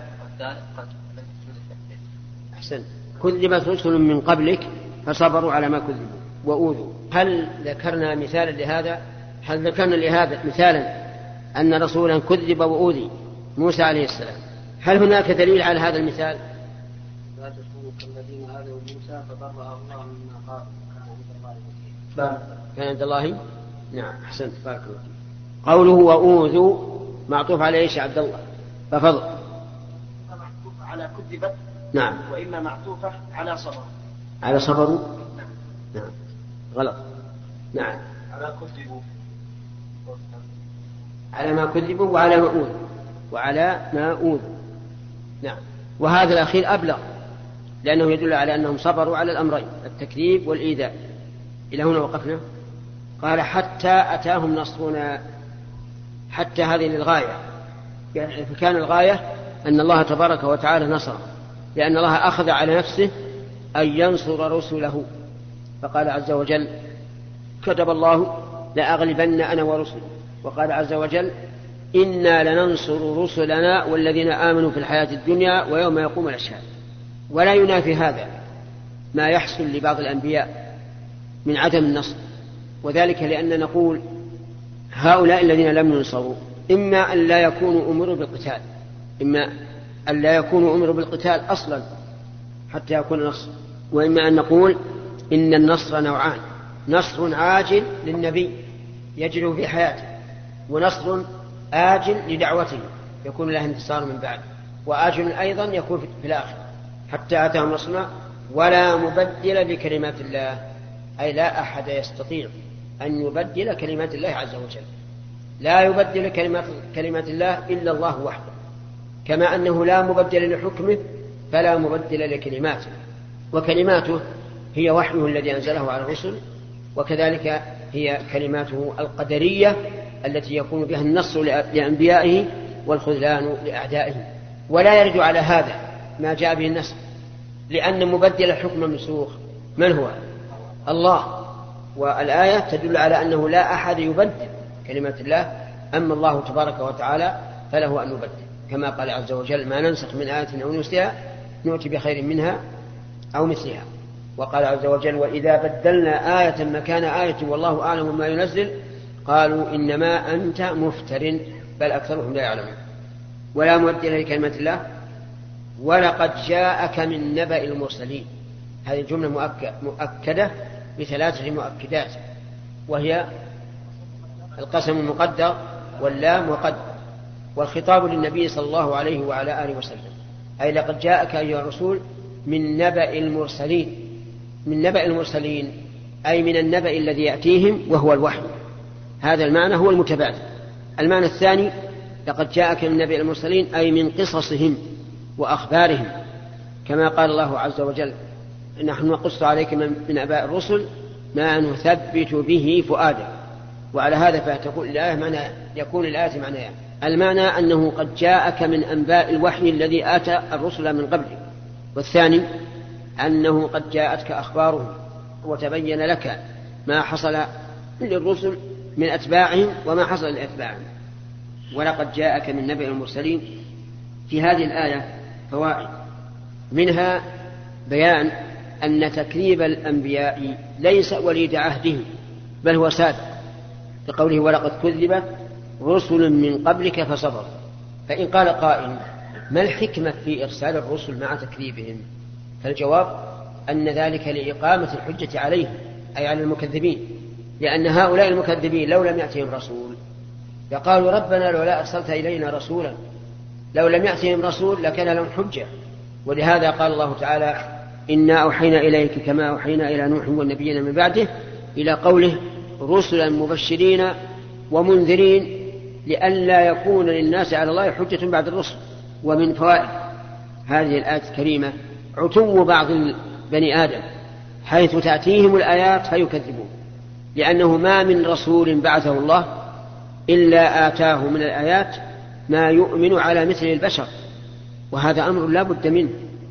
أحسن. كذبت رسل من قبلك فصبروا على ما كذبوا وأوذوا. هل ذكرنا مثالا لهذا؟ هل ذكرنا لهذا مثالا أن رسولا كذب وأوذي موسى عليه السلام؟ هل هناك دليل على هذا المثال؟ لا تكونوا كالذين آذوا موسى فبرأه الله مما قال كان عند الله وكيلا. كان عند الله. نعم أحسنت بارك الله. قوله وأوذوا معطوف على ايش يا عبد الله؟ ففضل. معطوف على كذبت. نعم. وإما معطوفة على صبر. على صبروا. نعم. نعم غلط. نعم على كذبوا. على ما كذبوا وعلى ما أوذوا وعلى ما أوذوا. نعم. وهذا الأخير أبلغ لأنه يدل على أنهم صبروا على الأمرين التكذيب والإيذاء. إلى هنا وقفنا. قال حتى أتاهم نصرنا. حتى هذه للغاية، يعني فكان الغاية أن الله تبارك وتعالى نصر، لأن الله أخذ على نفسه أن ينصر رسله، فقال عز وجل: كتب الله لأغلبن أنا ورسلي. وقال عز وجل: إنا لننصر رسلنا والذين آمنوا في الحياة الدنيا ويوم يقوم الأشهاد. ولا ينافي هذا ما يحصل لبعض الأنبياء من عدم النصر، وذلك لأن نقول هؤلاء الذين لم ينصروا إما أن لا يكونوا أمروا بالقتال، إما أن لا يكونوا أمروا بالقتال أصلا حتى يكون نصر، وإما أن نقول إن النصر نوعان: نصر عاجل للنبي يجد في حياته، ونصر آجل لدعوته يكون له انتصار من بعد، وآجل أيضا يكون في الآخر. حتى أتاهم نصرنا ولا مبدل لكلمات الله، أي لا أحد يستطيع أن يبدل كلمات الله عز وجل. لا يبدل كلمات, كلمات الله إلا الله وحده، كما أنه لا مبدل لحكمه فلا مبدل لكلماته، وكلماته هي وحيه الذي أنزله على الرسل، وكذلك هي كلماته القدرية التي يكون بها النصر لأنبيائه والخذلان لأعدائه. ولا يرد على هذا ما جاء به النصر، لأن مبدل الحكم منسوخ من هو؟ الله. والآية تدل على أنه لا أحد يبدل كلمات الله، أما الله تبارك وتعالى فله أن يبدل، كما قال عز وجل: ما ننسخ من آية أو ننسها نؤتي بخير منها أو مثلها. وقال عز وجل: وإذا بدلنا آية مكان آية والله أعلم ما ينزل قالوا إنما أنت مفتر بل أكثرهم لا يعلمون. ولا مبدل لكلمات الله ولقد جاءك من نبأ المرسلين. هذه الجملة مؤكدة بثلاثة مؤكدات، وهي القسم المقدر واللام وقد، والخطاب للنبي صلى الله عليه وعلى آله وسلم، أي لقد جاءك أيها الرسول من نبأ المرسلين. من نبأ المرسلين أي من النبأ الذي يأتيهم وهو الوحي. هذا المعنى هو المتبادل. المعنى الثاني لقد جاءك من نبأ المرسلين أي من قصصهم وأخبارهم، كما قال الله عز وجل نحن نقص عليك من أنباء الرسل ما نثبت به فؤادك. وعلى هذا فتكون الآية معنى يكون الآية معناها المعنى أنه قد جاءك من أنباء الوحي الذي آتى الرسل من قبلك، والثاني أنه قد جاءتك أخبارهم وتبين لك ما حصل للرسل من أتباعهم وما حصل لأتباعهم. ولقد جاءك من نبأ المرسلين في هذه الآية فوائد، منها بيان أن تكذيب الأنبياء ليس وليد عهدهم بل هو سابق، بقوله ولقد كذبت رسل من قبلك فصبروا. فإن قال قائل ما الحكمة في إرسال الرسل مع تكذيبهم؟ فالجواب أن ذلك لإقامة الحجة عليهم أي على المكذبين، لأن هؤلاء المكذبين لو لم يأتهم رسول يقالوا ربنا لولا أرسلت إلينا رسولا، لو لم يأتهم رسول لكان لهم حجة. ولهذا قال الله تعالى إنا أوحينا إليك كما أوحينا إلى نوح والنبيين من بعده، إلى قوله رسلا مبشرين ومنذرين لئلا يكون للناس على الله حجة بعد الرسل. ومن فوائد هذه الآية الكريمة عتو بعض بني آدم حيث تأتيهم الآيات فيكذبون، لأنه ما من رسول بعثه الله إلا آتاه من الآيات ما يؤمن على مثل البشر، وهذا أمر لا بد منه،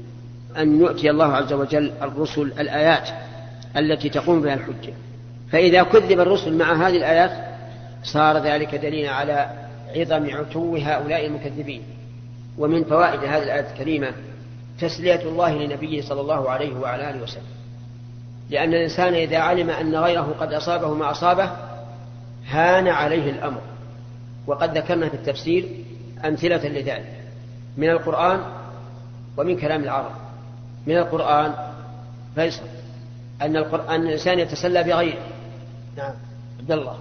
أن يؤتي الله عز وجل الرسل الآيات التي تقوم بها الحجة. فإذا كذب الرسل مع هذه الآيات صار ذلك دليلا على عظم عتو هؤلاء المكذبين. ومن فوائد هذه الآية الكريمة تسلية الله لنبيه صلى الله عليه وعلى آله وسلم، لأن الإنسان إذا علم أن غيره قد أصابه ما أصابه هان عليه الأمر. وقد ذكرنا في التفسير أمثلة لذلك من القرآن ومن كلام العرب. من القرآن فيصل أن القرآن الإنسان يتسلى بغيره. نعم عبد الله.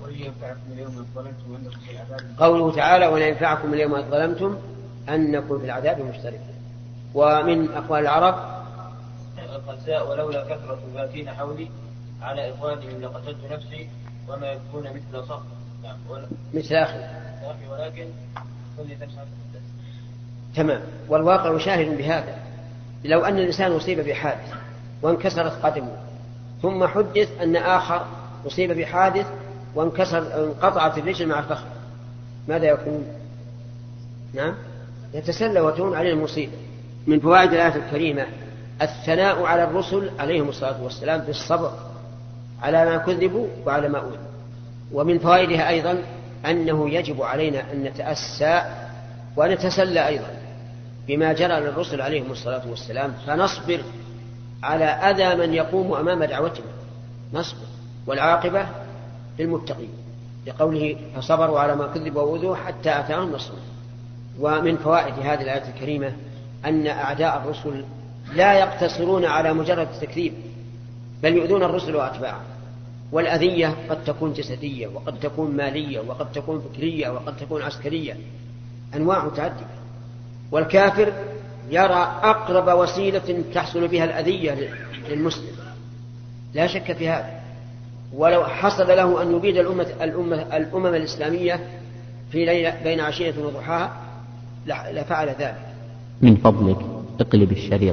قوله تعالى ولا ينفعكم اليوم إذ ظلمتم أنكم في العذاب مشتركون. ومن أقوال العرب قد جاء ولولا كثرة الباكين حولي على إخوانهم لقتلت نفسي وما يكون مثل صخر مثل أخي ولكن كل تمسح. تمام. والواقع شاهد بهذا. لو أن الإنسان أصيب بحادث وانكسرت قدمه ثم حدث أن آخر أصيب بحادث وانكسر انقطعت الرجل مع الفخذ ماذا يكون؟ نعم يتسلى وتهون عليه المصيبة. من فوائد الآية الكريمة الثناء على الرسل عليهم الصلاة والسلام بالصبر على ما كذبوا وعلى ما أوذوا. ومن فوائدها أيضا أنه يجب علينا أن نتأسى ونتسلى أيضا بما جرى للرسل عليهم الصلاة والسلام، فنصبر على أذى من يقوم أمام دعوتهم نصبر، والعاقبة للمتقين لقوله فصبروا على ما كذبوا وأوذوا حتى أتاهم نصرنا. ومن فوائد هذه الآية الكريمة أن أعداء الرسل لا يقتصرون على مجرد التكذيب بل يؤذون الرسل وأتباعهم. والأذية قد تكون جسدية وقد تكون مالية وقد تكون فكرية وقد تكون عسكرية، أنواع متعددة. والكافر يرى أقرب وسيلة تحصل بها الأذية للمسلم لا شك في هذا، ولو حصل له أن يبيد الأمة الأمة الأمم الإسلامية في ليلة بين عشية وضحاها لفعل ذلك. من فضلك اقلب الشريط.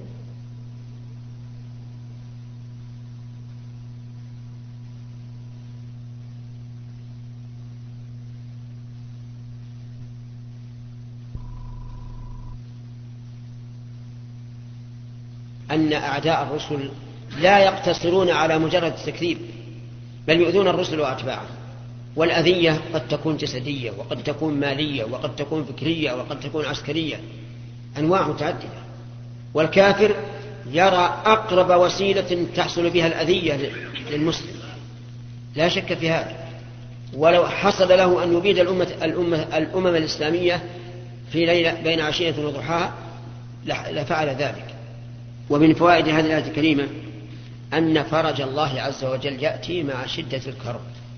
أن أعداء الرسل لا يقتصرون على مجرد التكذيب بل يؤذون الرسل وأتباعهم. والأذية قد تكون جسدية وقد تكون مالية وقد تكون فكرية وقد تكون عسكرية، أنواع متعددة. والكافر يرى أقرب وسيلة تحصل بها الأذية للمسلم لا شك في هذا، ولو حصل له أن يبيد الأمة الأمة الأمم الإسلامية في ليلة بين عشية وضحاها لفعل ذلك. ومن فوائد هذه الآية الكريمة أن فرج الله عز وجل يأتي مع شدة الكرب،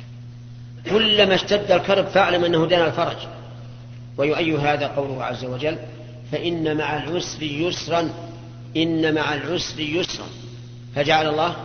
كلما اشتد الكرب فاعلم أنه دنا الفرج. ويؤيد هذا قوله عز وجل فإن مع العسر يسرا، إن مع العسر يسرا، فجعل الله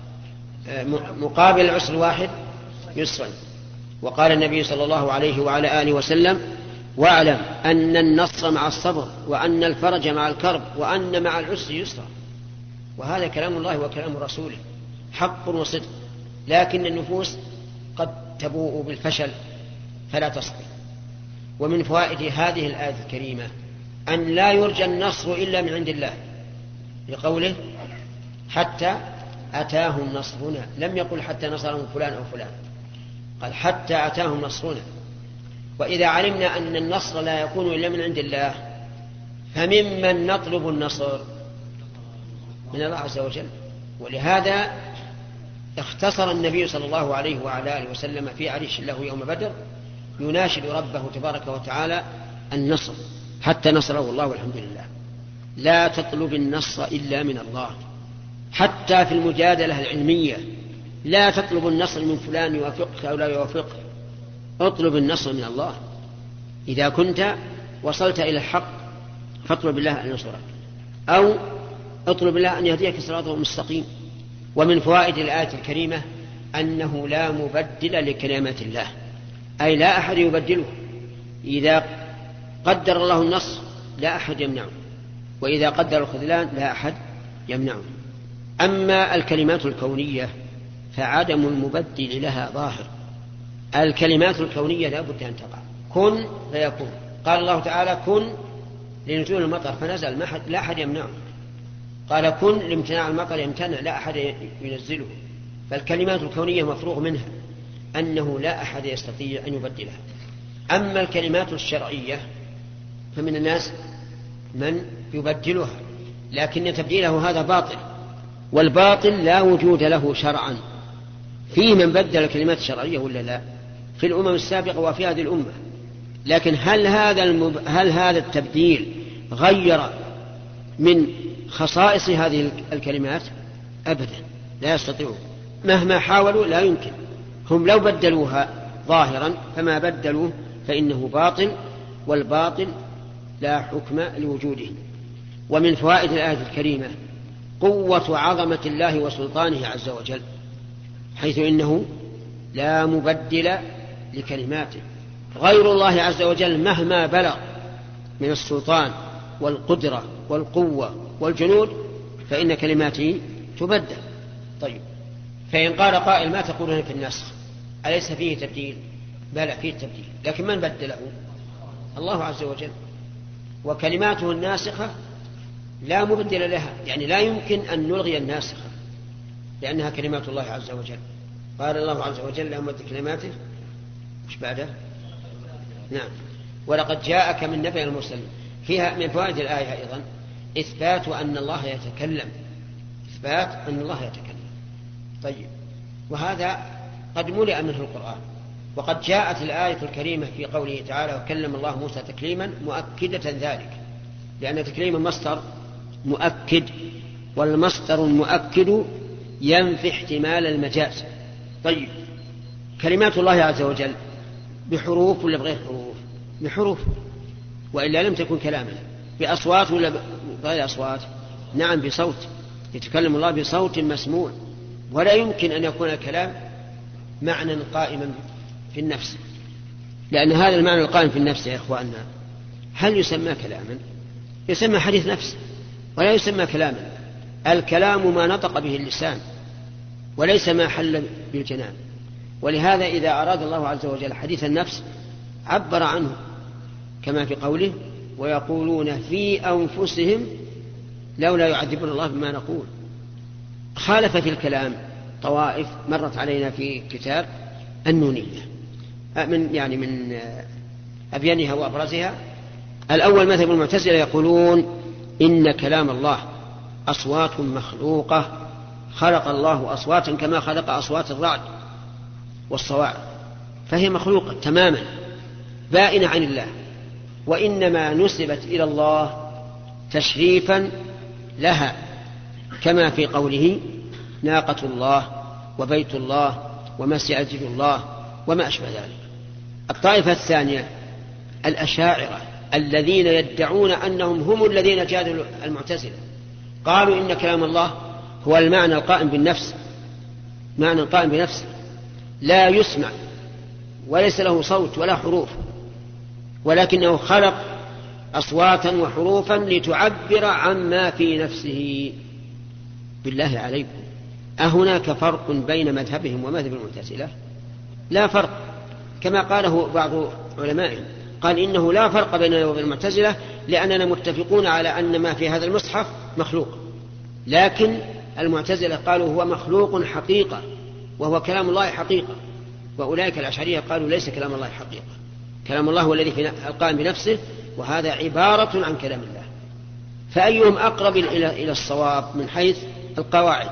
مقابل العسر واحد يسرا. وقال النبي صلى الله عليه وعلى آله وسلم واعلم أن النصر مع الصبر وأن الفرج مع الكرب وأن مع العسر يسرا. وهذا كلام الله وكلام رسوله حق وصدق، لكن النفوس قد تبوء بالفشل فلا تصبر. ومن فوائد هذه الآية الكريمة أن لا يرجى النصر إلا من عند الله، لقوله حتى أتاهم نصرنا، لم يقل حتى نصرهم فلان أو فلان، قال حتى أتاهم نصرنا. وإذا علمنا أن النصر لا يكون إلا من عند الله فممن نطلب النصر؟ من الله عز وجل. ولهذا اختصر النبي صلى الله عليه وعلى آله وسلم في عريش له يوم بدر يناشد ربه تبارك وتعالى النصر حتى نصره الله والحمد لله. لا تطلب النصر إلا من الله، حتى في المجادلة العلمية لا تطلب النصر من فلان يوافقك أو لا يوافقك، اطلب النصر من الله. إذا كنت وصلت إلى الحق فاطلب الله أن ينصرك، أو اطلب الله أن يهديك صراطه مستقيم. ومن فوائد الآية الكريمة أنه لا مبدل لكلمات الله، أي لا أحد يبدله. إذا قدر الله النصر لا أحد يمنعه، وإذا قدر الخذلان لا أحد يمنعه. أما الكلمات الكونية فعدم المبدل لها ظاهر. الكلمات الكونية لا بد أن تقع، كن فيكون. قال الله تعالى كن لنزول المطر فنزل، لا أحد يمنعه. قال كن لامتناع المطر يمتنع، لا أحد ينزله. فالكلمات الكونية مفروغ منها، أنه لا أحد يستطيع أن يبدلها. أما الكلمات الشرعية فمن الناس من يبدلها، لكن تبديله هذا باطل، والباطل لا وجود له شرعا. في من بدل الكلمات الشرعية ولا لا؟ في الأمم السابقة وفي هذه الأمة. لكن هل هذا المب... هل هذا التبديل غير من خصائص هذه الكلمات؟ أبدا، لا يستطيعون، مهما حاولوا لا يمكن. هم لو بدلوها ظاهرا فما بدلوه فإنه باطل، والباطل لا حكم لوجوده. ومن فوائد الآية الكريمة قوة عظمة الله وسلطانه عز وجل، حيث إنه لا مبدل لكلماته. غير الله عز وجل مهما بلغ من السلطان والقدرة والقوة والجنود فإن كلماته تبدل. طيب، فإن قال قائل ما تقولون في النسخ أليس فيه تبديل؟ بلى فيه تبديل، لكن من بدله؟ الله عز وجل. وكلماته الناسخة لا مبدل لها، يعني لا يمكن أن نلغي الناسخة لأنها كلمات الله عز وجل. قال الله عز وجل لهم كلماته مش بعده؟ نعم. ولقد جاءك من نبأ المرسلين. فيها من فوائد الآية أيضا إثبات أن الله يتكلم، إثبات أن الله يتكلم. طيب، وهذا قد ملئ منه القرآن. وقد جاءت الآية الكريمة في قوله تعالى وكلم الله موسى تكليما مؤكدة ذلك، لأن تكليم مصدر مؤكد، والمصدر المؤكد ينفي احتمال المجاز. طيب، كلمات الله عز وجل بحروف ولا بغير حروف؟ بحروف، وإلا لم تكن كلاما. بأصوات ولا بغير أصوات؟ نعم بصوت، يتكلم الله بصوت مسموع. ولا يمكن أن يكون الكلام معنى قائما في النفس، لأن هذا المعنى القائم في النفس يا إخواننا هل يسمى كلاما؟ يسمى حديث نفس ولا يسمى كلاما. الكلام ما نطق به اللسان وليس ما حل بالجنان. ولهذا إذا أراد الله عز وجل حديث النفس عبر عنه كما في قوله ويقولون في أنفسهم لولا يعذبون الله بما نقول. خالف في الكلام طوائف مرت علينا في كتاب النونية، من يعني من أبينها وأبرزها. الأول مذهب المعتزلة يقولون إن كلام الله أصوات مخلوقة، خلق الله أصواتا كما خلق أصوات الرعد والصواعق، فهي مخلوقة تماما بائنة عن الله، وإنما نسبت إلى الله تشريفا لها، كما في قوله ناقة الله وبيت الله ومسجد الله وما أشبه ذلك. الطائفة الثانية الأشاعرة الذين يدعون أنهم هم الذين جادلوا المعتزلة، قالوا إن كلام الله هو المعنى القائم بالنفس، معنى القائم بنفسه لا يسمع وليس له صوت ولا حروف، ولكنه خلق أصواتا وحروفا لتعبر عما في نفسه. بالله عليكم، أهناك فرق بين مذهبهم ومذهب المعتزلة؟ لا فرق، كما قاله بعض علمائهم، قال إنه لا فرق بيننا وبين المعتزلة، لأننا متفقون على أن ما في هذا المصحف مخلوق، لكن المعتزلة قالوا هو مخلوق حقيقة وهو كلام الله حقيقة، وأولئك الأشعرية قالوا ليس كلام الله حقيقة، كلام الله هو الذي في القائم بنفسه، وهذا عبارة عن كلام الله. فأيهم أقرب إلى إلى الصواب من حيث القواعد؟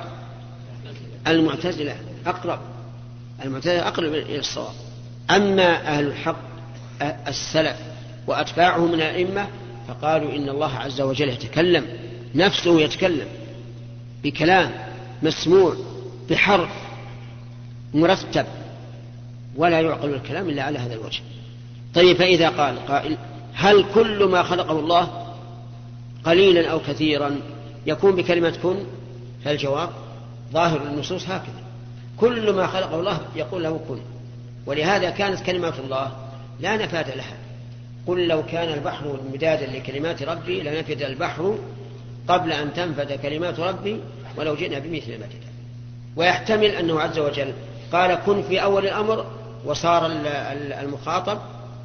المعتزلة أقرب، المعتزلة أقرب إلى الصواب. أما أهل الحق السلف وأتباعهم من الأئمة فقالوا إن الله عز وجل يتكلم، نفسه يتكلم بكلام مسموع بحرف مرتب، ولا يعقل الكلام إلا على هذا الوجه. طيب، فإذا قال قائل هل كل ما خلقه الله قليلا أو كثيرا يكون بكلمة كن؟ فالجواب ظاهر النصوص هكذا، كل ما خلقه الله يقول له كن، ولهذا كانت كلمات الله لا نفاد لها. قل لو كان البحر مدادا لكلمات ربي لنفد البحر قبل أن تنفد كلمات ربي ولو جئنا بمثل مددا. ويحتمل أنه عز وجل قال كن في أول الأمر، وصار المخاطب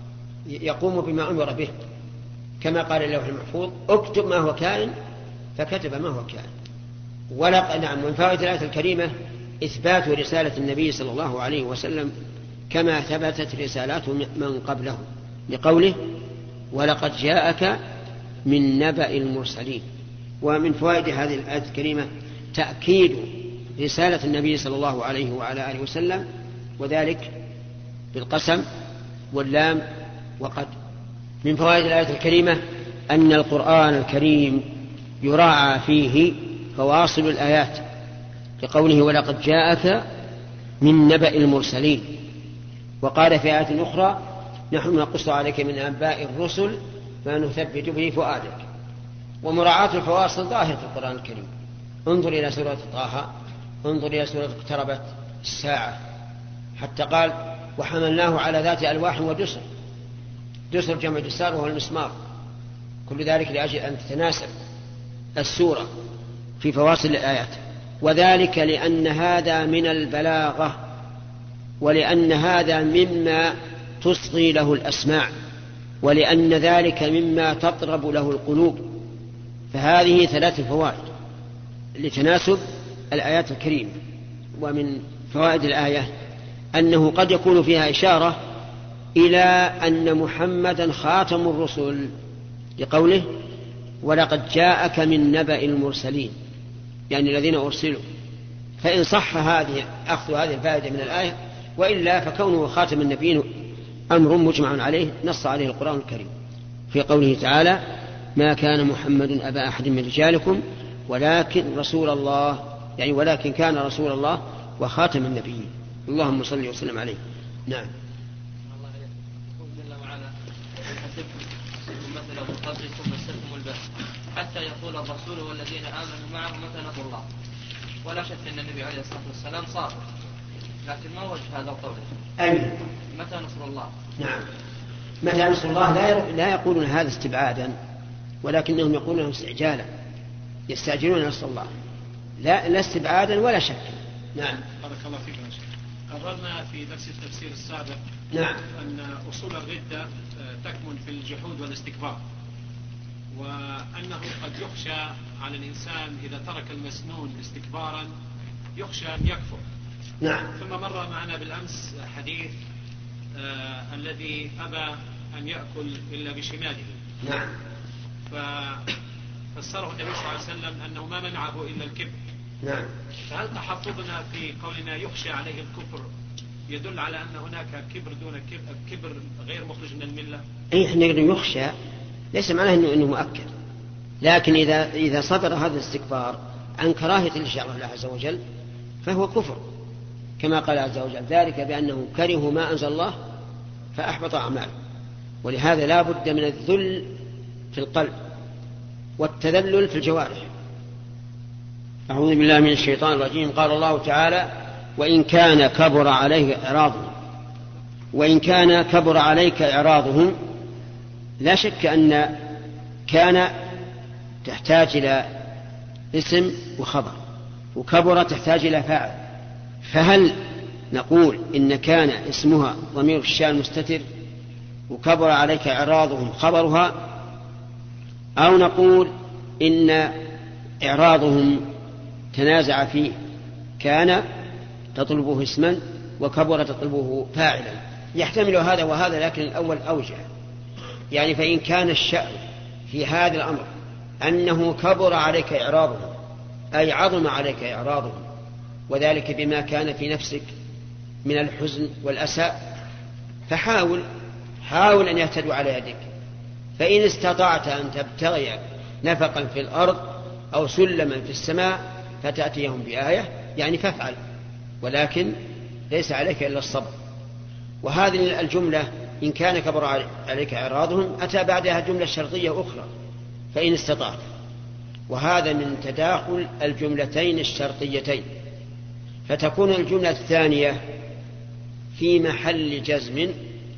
يقوم بما أمر به، كما قال اللوح المحفوظ اكتب ما هو كائن فكتب ما هو كائن. ولا نعم، من فوائد الآية الكريمة إثبات رسالة النبي صلى الله عليه وسلم كما ثبتت رسالات من قبله، لقوله ولقد جاءك من نبأ المرسلين. ومن فوائد هذه الآية الكريمة تأكيد رسالة النبي صلى الله عليه وعلى آله وسلم، وذلك بالقسم واللام وقد. من فوائد الآية الكريمة أن القرآن الكريم يراعى فيه فواصل الآيات، لقوله ولقد جاءك من نبأ المرسلين. وقال في آية أخرى نحن نقص عليك من أنباء الرسل ما نثبت به فؤادك. ومراعاة الفواصل ظاهر في القرآن الكريم، انظر إلى سورة طه، انظر إلى سورة اقتربت الساعة، حتى قال وحملناه على ذات ألواح ودسر، دسر جمع دسار وهو المسمار، كل ذلك لأجل أن تتناسب السورة في فواصل الآيات. وذلك لأن هذا من البلاغة، ولأن هذا مما تصغي له الأسماع، ولأن ذلك مما تطرب له القلوب. فهذه ثلاث فوائد لتناسب الآيات الكريمة. ومن فوائد الآية أنه قد يكون فيها إشارة إلى أن محمدا خاتم الرسل، لقوله ولقد جاءك من نبأ المرسلين، يعني الذين أرسلوا. فإن صح هذه أخذ هذه الفائدة من الآية، وإلا فكونه خاتم النبيين أمر مجمع عليه، نص عليه القرآن الكريم في قوله تعالى ما كان محمد أبا أحد من رجالكم ولكن رسول الله، يعني ولكن كان رسول الله وخاتم النبيين. اللهم صل وسلم عليه. نعم. حتى يقول الرسول والذين آمنوا معه متى نصر الله. ولا شك أن النبي عليه الصلاة والسلام صادق، لكن ما وجه هذا القول؟ أي متى نصر الله؟ نعم، متى نصر الله لا لا يقولون هذا استبعادا، ولكنهم يقولون استعجالا، يستعجلون نصر الله، لا لا استبعادا ولا شك. نعم. بارك الله فيك يا شيخ. قررنا في درس التفسير السابق نعم أن أصول الردة تكمن في الجحود والاستكبار، وأنه قد يخشى على الإنسان إذا ترك المسنون استكبارا يخشى أن يكفر. نعم. ثم مر معنا بالأمس حديث آه الذي أبى أن يأكل إلا بشماله. نعم. ففسره النبي صلى الله عليه وسلم أنه ما منعه إلا الكبر. نعم. فهل تحفظنا في قولنا يخشى عليه الكفر يدل على أن هناك كبر دون كبر غير مخرج من الملة؟ أي إحنا يخشى ليس معناه إنه إنه مؤكد، لكن إذا, إذا صدر هذا الاستكبار عن كراهة لشرع الله عز وجل فهو كفر، كما قال عز وجل ذلك بأنه كرهوا ما أنزل الله فأحبط أعماله. ولهذا لا بد من الذل في القلب والتذلل في الجوارح. أعوذ بالله من الشيطان الرجيم. قال الله تعالى وإن كان كبر عليه إعراضهم وإن كان كبر عليك إعراضهم. لا شك أن كان تحتاج إلى اسم وخبر، وكبر تحتاج إلى فاعل. فهل نقول إن كان اسمها ضمير الشأن مستتر وكبر عليك إعراضهم خبرها، أو نقول إن إعراضهم تنازع فيه كان تطلبه اسما وكبر تطلبه فاعلا؟ يحتمل هذا وهذا، لكن الأول أوجه. يعني فإن كان الشأن في هذا الأمر أنه كبر عليك إعراضهم أي عظم عليك إعراضهم، وذلك بما كان في نفسك من الحزن والأسى، فحاول حاول أن يهتدوا على يدك. فإن استطعت أن تبتغي نفقا في الأرض أو سلما في السماء فتأتيهم بآية، يعني فافعل، ولكن ليس عليك إلا الصبر. وهذه الجملة إن كان كبر عليك إعراضهم أتى بعدها جملة شرطية أخرى فإن استطعت، وهذا من تداخل الجملتين الشرطيتين، فتكون الجملة الثانية في محل جزم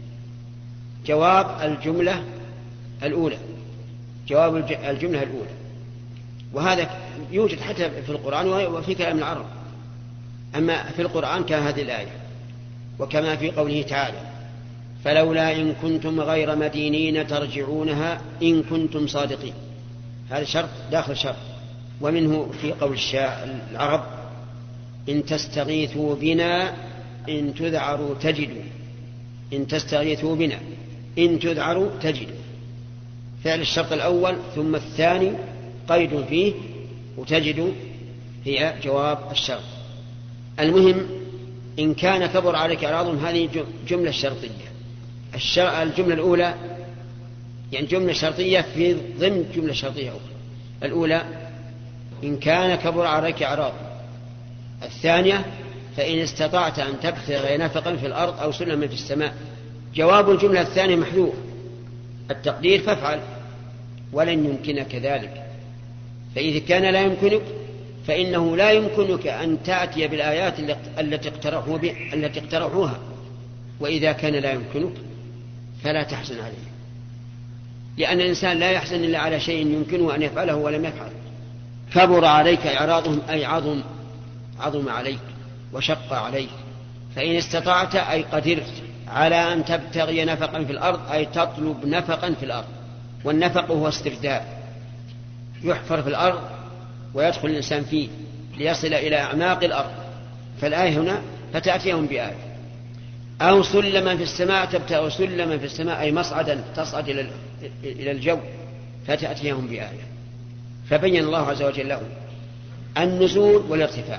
جواب الجملة الأولى جواب الجملة الأولى. وهذا يوجد حتى في القرآن وفي كلام العرب. أما في القرآن كهذه الآية، وكما في قوله تعالى فلولا إن كنتم غير مدينين ترجعونها إن كنتم صادقين. هذا شرط داخل شرط. ومنه في قول العرب إن تستغيثوا بنا إن تذعروا تجدوا إن تستغيثوا بنا إن تذعروا تجدوا. فعل الشرط الأول ثم الثاني قيد فيه، وتجدوا هي جواب الشرط. المهم إن كان كبر عليك إعراضهم هذه جملة شرطية. الجملة الأولى يعني جملة شرطية في ضمن جملة شرطية أخرى. الأولى إن كان كبر عليك إعراضهم. الثانية فإن استطعت أن تبتغي نفقا في الأرض أو سلما في السماء. جواب الجملة الثانية محذوف، التقدير فافعل ولن يمكنك ذلك. فإذا كان لا يمكنك فإنه لا يمكنك أن تأتي بالآيات التي اقترحوا التي اقترحوها. وإذا كان لا يمكنك فلا تحزن عليه، لأن الإنسان لا يحزن إلا على شيء يمكنه أن يفعله ولم يفعل. كبر عليك إعراضهم أي عظم عظم عليك وشق عليك. فإن استطعت أي قدرت على أن تبتغي نفقا في الأرض أي تطلب نفقا في الأرض. والنفق هو استرداء، يحفر في الأرض ويدخل الإنسان فيه ليصل إلى أعماق الأرض. فالآية هنا فتأتيهم بآية. أو سلما في السماء تبتغي سلما في السماء أي مصعدا تصعد إلى الجو فتأتيهم بآية. فبين الله عز وجل لهم النزول والارتفاع.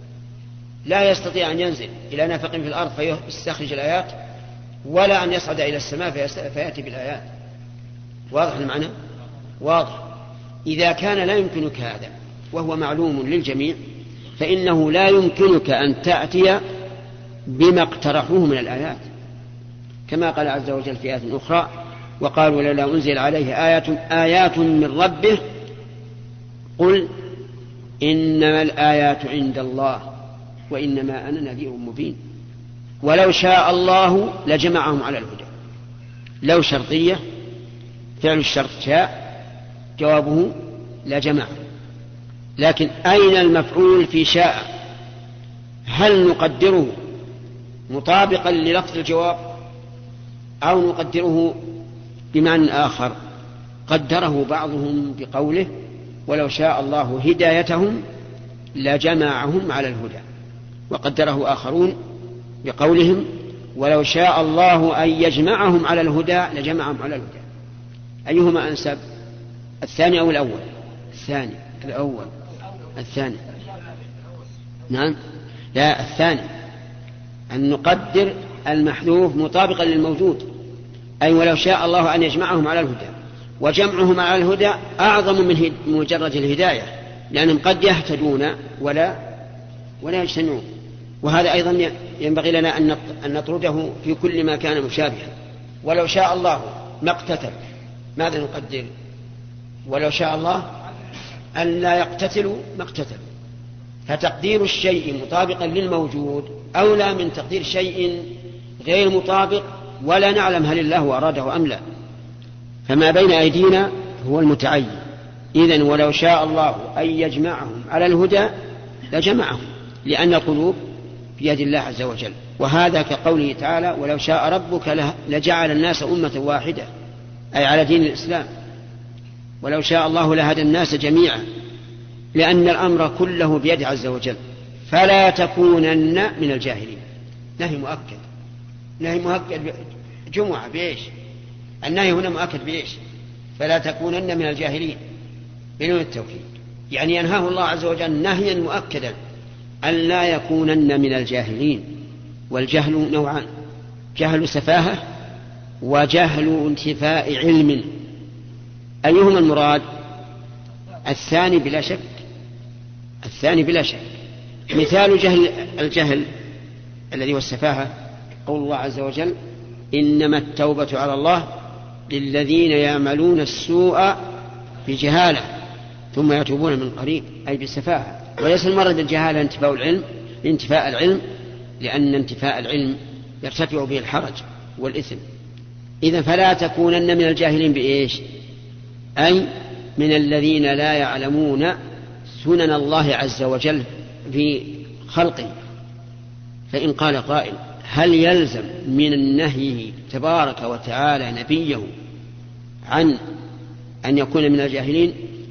لا يستطيع أن ينزل إلى نفق في الأرض فيستخرج الآيات، ولا أن يصعد إلى السماء فيأتي بالآيات. واضح المعنى؟ واضح. إذا كان لا يمكنك هذا وهو معلوم للجميع فإنه لا يمكنك أن تأتي بما اقترحوه من الآيات، كما قال عز وجل في آية أخرى وقالوا لولا أنزل عليه آيات آيات من ربه قل إنما الآيات عند الله وإنما أنا نذير مبين. ولو شاء الله لجمعهم على الهدى. لو شرطية فعل الشرط شاء جوابه لجمع. لكن أين المفعول في شاء؟ هل نقدره مطابقا للفظ الجواب أو نقدره بمعنى آخر؟ قدره بعضهم بقوله ولو شاء الله هدايتهم لجمعهم على الهدى، وقدره آخرون بقولهم ولو شاء الله أن يجمعهم على الهدى لجمعهم على الهدى. أيهما أنسب، الثاني أو الأول؟ الثاني. الأول الثاني. نعم لا الثاني، أن نقدر المحذوف مطابقا للموجود، أي ولو شاء الله أن يجمعهم على الهدى. وجمعهم على الهدى أعظم من مجرد الهداية، لأنهم قد يهتدون ولا ولا يجتمعون. وهذا أيضا ينبغي لنا أن نطرده في كل ما كان مشابها. ولو شاء الله ما اقتتل، ماذا نقدر؟ ولو شاء الله أن لا يقتتلوا ما اقتتلوا. فتقدير الشيء مطابقا للموجود أولى من تقدير شيء غير مطابق ولا نعلم هل الله أراده أم لا. فما بين أيدينا هو المتعين. إذن ولو شاء الله أن يجمعهم على الهدى لجمعهم، لأن القلوب بيد الله عز وجل. وهذا كقوله تعالى ولو شاء ربك لجعل الناس أمة واحدة، أي على دين الإسلام. ولو شاء الله لهدى الناس جميعا، لأن الأمر كله بيد عز وجل. فلا تكونن من الجاهلين. نهي مؤكد، نهي مؤكد جمعة بإيش؟ النهي هنا مؤكد بإيش؟ فلا تكونن من الجاهلين بنون التوكيد، يعني ينهاه الله عز وجل نهيا مؤكدا أن لا يكونن من الجاهلين. والجهل نوعان: جهل سفاهة وجهل انتفاء علم. أيهما المراد؟ الثاني بلا شك، الثاني بلا شك. مثال جهل الجهل الذي هو السفاهة قول الله عز وجل إنما التوبة على الله للذين يعملون السوء بجهالة ثم يتوبون من قريب، أي بسفاهة. وليس المراد بالجهالة انتفاء العلم انتفاء العلم، لأن انتفاء العلم يرتفع به الحرج والإثم. إذن فلا تكونن من الجاهلين بإيش؟ أي من الذين لا يعلمون سنن الله عز وجل في خلقه. فإن قال قائل هل يلزم من النهي تبارك وتعالى نبيه عن أن يكون من الجاهلين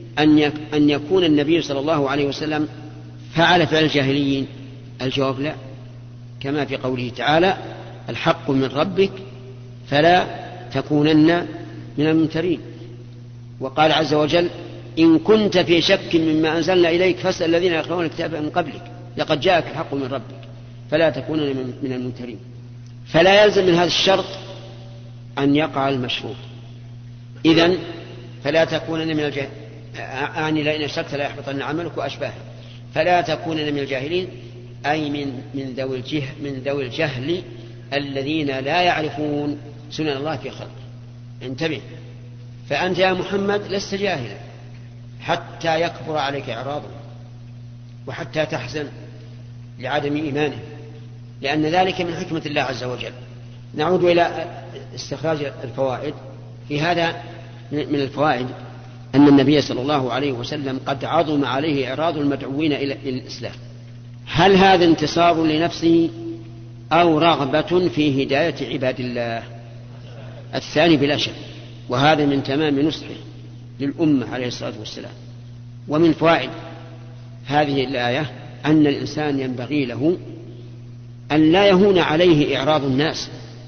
أن يكون النبي صلى الله عليه وسلم فعل فعل الجاهليين؟ الجواب لا، كما في قوله تعالى الحق من ربك فلا تكونن من الممترين. وقال عز وجل إن كنت في شك مما أنزلنا إليك فاسأل الذين يقرؤون الكتاب من قبلك لقد جاءك الحق من ربك فلا تكونن من الممترين. فلا يلزم من هذا الشرط أن يقع المشروط. إذن فلا تكونن من الجاهلين، أعني لئن أشركت لا يحبطن عملك وأشباهه. فلا تكونن من الجاهلين أي من من ذوي الجهل من ذوي الجهل الذين لا يعرفون سنن الله في خلقه. انتبه، فأنت يا محمد لست جاهلا حتى يكبر عليك إعراضه وحتى تحزن لعدم إيمانه، لأن ذلك من حكمة الله عز وجل. نعود إلى استخراج الفوائد. في هذا من الفوائد أن النبي صلى الله عليه وسلم قد عظم عليه إعراض المدعوين إلى الإسلام. هل هذا انتصار لنفسه أو رغبة في هداية عباد الله؟ الثاني بلا شك، وهذا من تمام نصحه للأمة عليه الصلاة والسلام. ومن فوائد هذه الآية أن الإنسان ينبغي له أن لا يهون عليه إعراض الناس،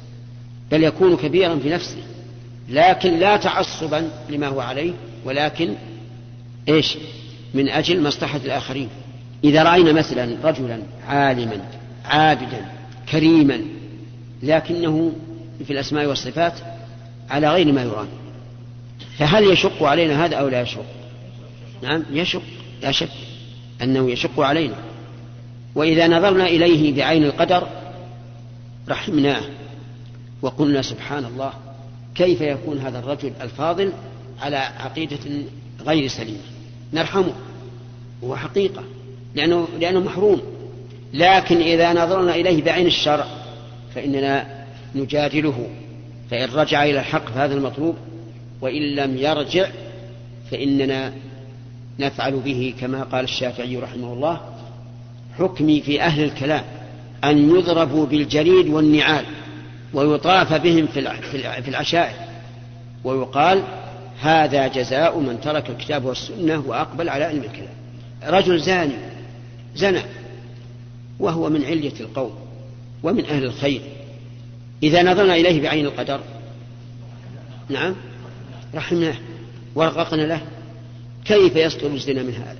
بل يكون كبيرا في نفسه، لكن لا تعصبا لما هو عليه، ولكن إيش؟ من أجل مصلحة الآخرين. إذا رأينا مثلا رجلا عالما عابدا كريما لكنه في الأسماء والصفات على غير ما يرام، فهل يشق علينا هذا أو لا يشق؟ نعم يشق، لا شك أنه يشق علينا. وإذا نظرنا إليه بعين القدر رحمناه وقلنا سبحان الله كيف يكون هذا الرجل الفاضل على عقيدة غير سليمة، نرحمه، هو حقيقة لأنه, لأنه محروم. لكن إذا نظرنا إليه بعين الشرع فإننا نجادله، فإن رجع إلى الحق فهذا المطلوب، وإن لم يرجع فإننا نفعل به كما قال الشافعي رحمه الله حكمي في أهل الكلام أن يضربوا بالجريد والنعال ويطاف بهم في العشائر ويقال هذا جزاء من ترك الكتاب والسنة وأقبل على علم الكلام. رجل زاني زنى وهو من علية القوم ومن أهل الخير، إذا نظرنا إليه بعين القدر نعم رحمناه ورققنا له، كيف يصدر الزنا من هذا؟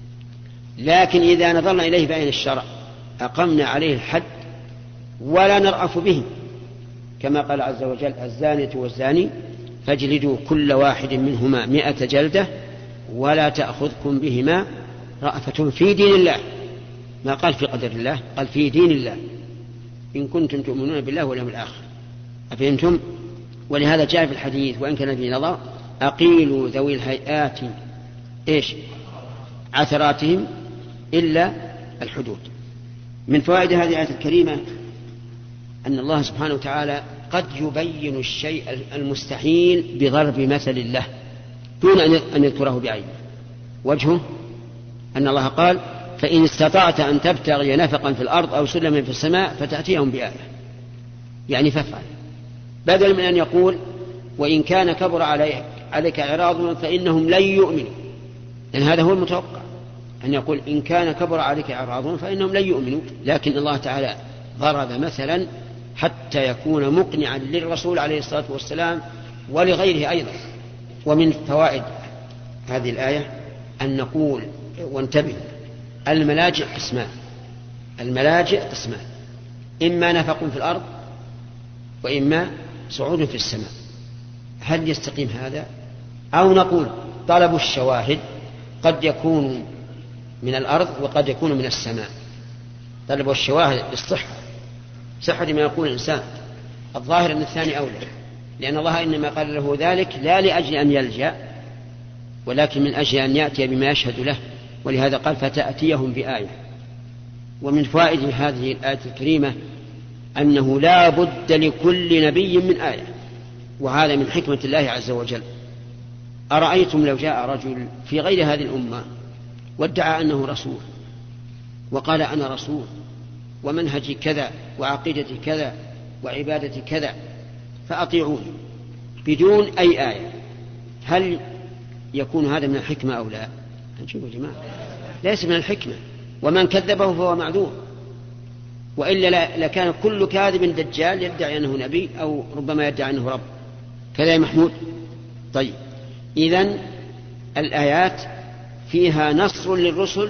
لكن إذا نظرنا إليه بعين الشرع أقمنا عليه الحد ولا نرأف به، كما قال عز وجل الزانية والزاني فاجلدوا كل واحد منهما مئة جلدة ولا تأخذكم بهما رأفة في دين الله. ما قال في قدر الله، قال في دين الله، إن كنتم تؤمنون بالله واليوم الآخر. أفهمتم؟ ولهذا جاء في الحديث وإن كان فيه نظر: أقيلوا ذوي الهيئات إيش عثراتهم إلا الحدود. من فوائد هذه الآية الكريمة أن الله سبحانه وتعالى قد يبين الشيء المستحيل بضرب مثل له دون أن يذكره بعينه. وجهه أن الله قال: فإن استطعت أن تبتغي نفقا في الأرض أو سلما في السماء فتأتيهم بآية، يعني فافعل، بدل من أن يقول: وإن كان كبر عليك, عليك إعراضهم فإنهم لن يؤمنوا، لأن هذا هو المتوقع أن يقول إن كان كبر عليك إعراضهم فإنهم لن يؤمنوا. لكن الله تعالى ضرب مثلا حتى يكون مقنعا للرسول عليه الصلاة والسلام ولغيره أيضا. ومن فوائد هذه الآية أن نقول وانتبه: الملاجئ قسمان، الملاجئ قسمان، إما نفق في الأرض وإما صعود في السماء. هل يستقيم هذا؟ أو نقول طلب الشواهد قد يكون من الأرض وقد يكون من السماء. طلب الشواهد للصحة، صحة ما يقول الإنسان. الظاهر أن الثاني أولى، لأن الله إنما قال له ذلك لا لأجل أن يلجأ ولكن من أجل أن يأتي بما يشهد له، ولهذا قال: فتأتيهم بآية. ومن فوائد هذه الآية الكريمة أنه لا بد لكل نبي من آية، وهذا من حكمة الله عز وجل. أرأيتم لو جاء رجل في غير هذه الأمة وادعى أنه رسول وقال: أنا رسول ومنهجي كذا وعقيدتي كذا وعبادتي كذا فأطيعوني، بدون أي آية، هل يكون هذا من الحكمة أو لا؟ نشوفوا يا جماعة، ليس من الحكمة، ومن كذبه فهو معذور، وإلا لكان كل كاذب دجال يدعي أنه نبي أو ربما يدعي أنه رب. كذا يا محمود؟ طيب، إذن الآيات فيها نصر للرسل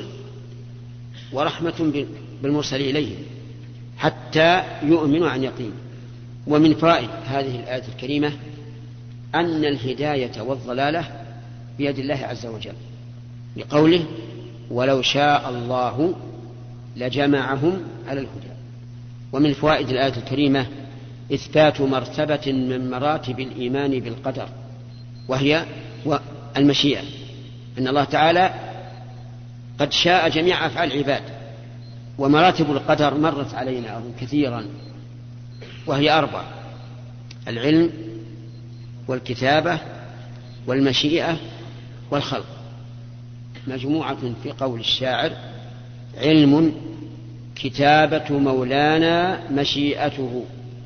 ورحمة بالمرسل إليهم حتى يؤمنوا عن يقين. ومن فوائد هذه الآية الكريمة أن الهداية والضلالة بيد الله عز وجل، لقوله: ولو شاء الله لجمعهم على الهدى. ومن فوائد الآية الكريمة إثبات مرتبة من مراتب الإيمان بالقدر، وهي المشيئة، أن الله تعالى قد شاء جميع أفعال العباد. ومراتب القدر مرت علينا كثيرا، وهي أربع: العلم والكتابة والمشيئة والخلق. مجموعة في قول الشاعر: علم كتابة مولانا مشيئته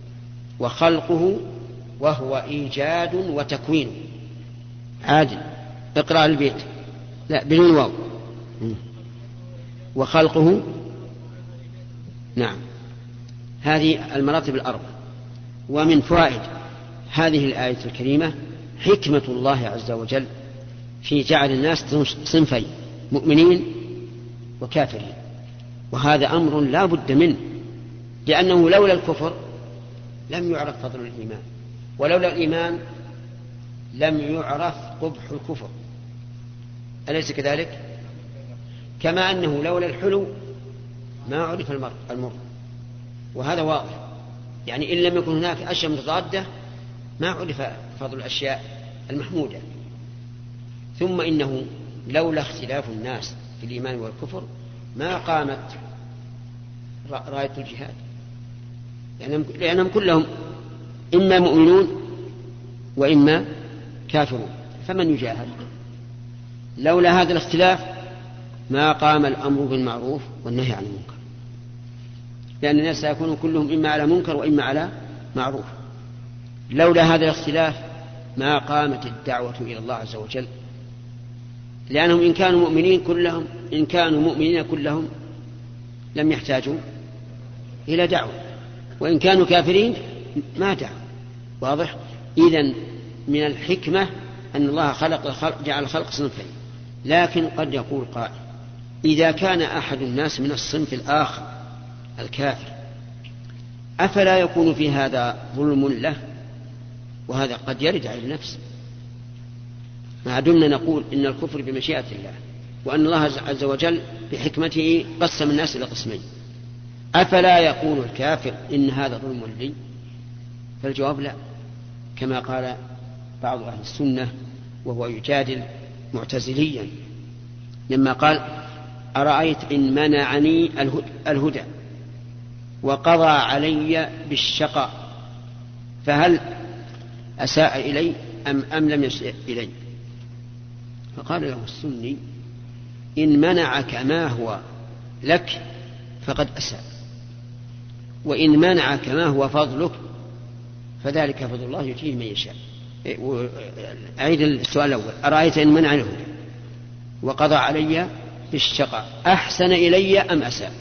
وخلقه وهو إيجاد وتكوين. عادل اقرأ البيت، لا بدون واو. وخلقه، نعم، هذه المراتب الأربع. ومن فوائد هذه الآية الكريمة حكمة الله عز وجل في جعل الناس صنفين: مؤمنين وكافرين. وهذا أمر لا بد منه، لأنه لولا الكفر لم يعرف فضل الإيمان، ولولا الإيمان لم يعرف قبح الكفر، أليس كذلك؟ كما أنه لولا الحلو ما عرف المر، وهذا واضح. يعني إن لم يكن هناك أشياء متضادة ما عرف فضل الأشياء المحمودة. ثم إنه لولا اختلاف الناس في الإيمان والكفر ما قامت راية الجهاد، لأنهم كلهم إما مؤمنون وإما كافرون، فمن يجاهد؟ لولا هذا الاختلاف ما قام الأمر بالمعروف والنهي عن المنكر، لأن الناس سيكونون كلهم إما على منكر وإما على معروف. لولا هذا الاختلاف ما قامت الدعوة إلى الله عز وجل، لأنهم إن كانوا مؤمنين كلهم إن كانوا مؤمنين كلهم لم يحتاجوا إلى دعوة، وإن كانوا كافرين ما دعوا. واضح؟ إذن من الحكمة أن الله خلق الخلق جعل الخلق صنفين. لكن قد يقول قائل: إذا كان أحد الناس من الصنف الآخر الكافر أفلا يكون في هذا ظلم له؟ وهذا قد يرد على النفس، ما دمنا نقول إن الكفر بمشيئة الله، وأن الله عز وجل بحكمته قسم الناس إلى قسمين. أفلا يقول الكافر إن هذا ظلم لي؟ فالجواب لا، كما قال بعض أهل السنة وهو يجادل معتزليا لما قال أرأيت إن منعني الهدى وقضى علي بالشقاء فهل أساء إلي أم, أم لم يساء إلي؟ فقال له السني إن منعك ما هو لك فقد أساء، وإن منعك ما هو فضلك فذلك فضل الله يؤتيه من يشاء. أعيد السؤال الأول، أرأيت إن منع الهدى وقضى علي بالشقاء أحسن إلي أم أساء؟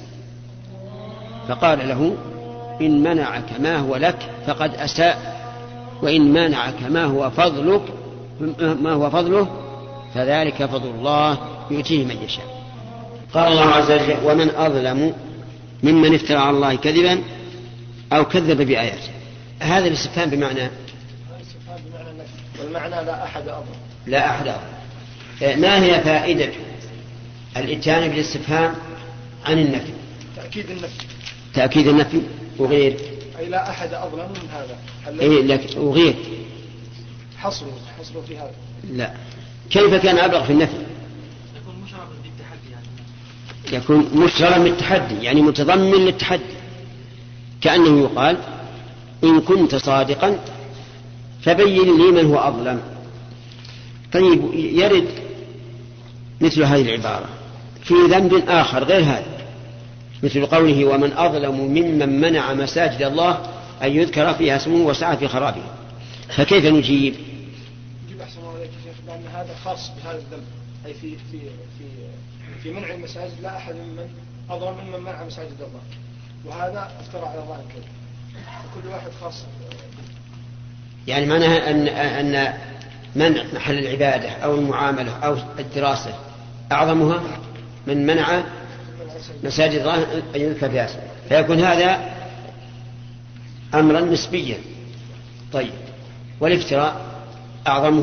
فقال له إن منعك ما هو لك فقد أساء، وإن منعك ما هو فضلك ما هو فضله فذلك فضل الله يؤتيه من يشاء. قال الله عز وجل ومن أظلم ممن افترى على الله كذبا أو كذب بآياته. هذا الاستفهام بمعنى والمعنى لا أحد أظلم. لا أحد أظلم. ما هي فائدة الإتيان بالاستفهام عن النفي؟ تأكيد النفي. تأكيد النفي وغير أي لا أحد أظلم من هذا. أي لك وغير حصر حصر في هذا. لا، كيف كان أبلغ في النفي؟ يكون مشربا بالتحدي يعني. يكون مشربا بالتحدي يعني متضمن للتحدي، كأنه يقال إن كنت صادقا فبين لي من هو أظلم. طيب يرد مثل هذه العبارة في ذنب آخر غير هذا، مثل قوله ومن أظلم ممن منع مساجد الله أن يذكر فيها اسمه وسعى في خرابها. فكيف نجيب؟ نجيب أحسن الله عليك يا شيخ، لأن هذا خاص بهذا الذنب، أي في في في في منع المساجد لا أحد ممن أظلم ممن منع مساجد الله، وهذا افترى على الله الكذب، فكل واحد خاص. يعني معناها أن أن منع محل العبادة أو المعاملة أو الدراسة أعظمها من منع مساجد الله أن يذكر فيها اسمه، فيكون هذا أمرا نسبيا. طيب والافتراء أعظمه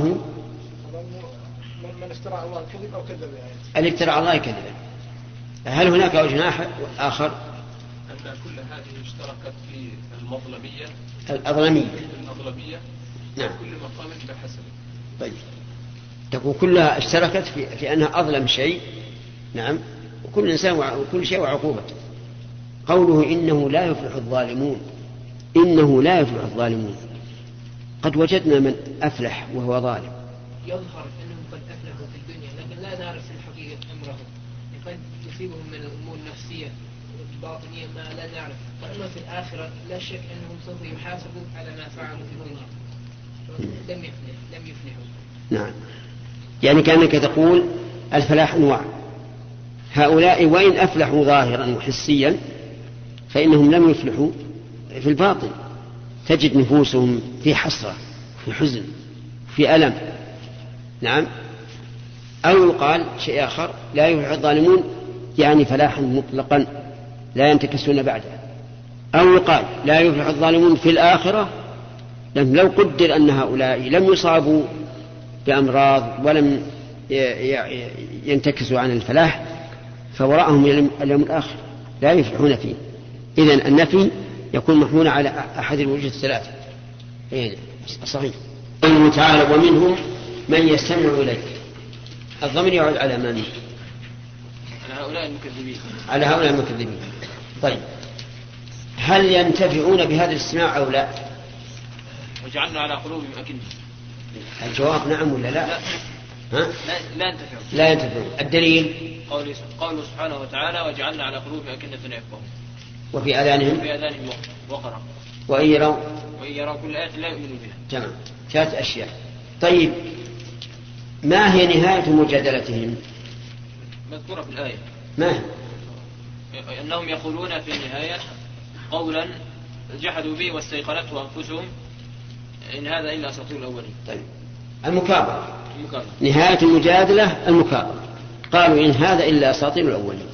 من افترى على الله الكذب أو كذب يعني الافتراء على الله كذبا. هل هناك وجه آخر؟ أن كل هذه اشتركت في المظلمية الأظلمية الأظلمية نعم. كل مقام بحسب. طيب تكون كلها اشتركت في, في أنها أظلم شيء. نعم. وكل إنسان وكل شيء وعقوبته. قوله إنه لا يفلح الظالمون، إنه لا يفلح الظالمون، قد وجدنا من أفلح وهو ظالم. يظهر أنهم قد أفلحوا في الدنيا لكن لا نعرف في الحقيقة أمرهم، قد يصيبهم من الأمور النفسية والباطنية ما لا نعرف، وأما في الآخرة لا شك أنهم سوف يحاسبوا على ما فعلوا في الدنيا لم يفلح لم يفلحوا. نعم، يعني كأنك تقول الفلاح أنواع، هؤلاء وإن أفلحوا ظاهرا وحسيا فإنهم لم يفلحوا في الباطن، تجد نفوسهم في حسرة في حزن في ألم. نعم. أو يقال شيء آخر لا يفلح الظالمون يعني فلاحا مطلقا لا ينتكسون بعده. أو يقال لا يفلح الظالمون في الآخرة، لأن لو قدر أن هؤلاء لم يصابوا بأمراض ولم ينتكسوا عن الفلاح فوراءهم اليوم الآخر لا يفلحون فيه. إذن النفي يكون محمولا على أحد الوجوه الثلاثة. إيه صحيح. قوله تعالى ومنهم من يستمع إليك، الضمير يعود على من؟ على هؤلاء المكذبين. على هؤلاء المكذبين. طيب هل ينتفعون بهذا الاستماع أو لا؟ وجعلنا على قلوبهم أكنة. الجواب نعم ولا لا؟ لا. ها؟ لا, لا ينتفعون. لا ينتفعون. الدليل قوله قوله سبحانه وتعالى وجعلنا على قلوبهم أكنة يفقهون وفي آذانهم وفي آذانهم وقرا وإن يروا وإن يروا كل آية لا يؤمنوا بها. تمام. ثلاث أشياء. طيب ما هي نهاية مجادلتهم؟ مذكورة في الآية. ما هي؟ أنهم يقولون في النهاية قولا جحدوا به واستيقنته أنفسهم إن هذا إلا أساطير الأولين. طيب المكابرة. المكابرة. نهاية المجادلة المكابرة، قالوا إن هذا إلا أساطير الأولين.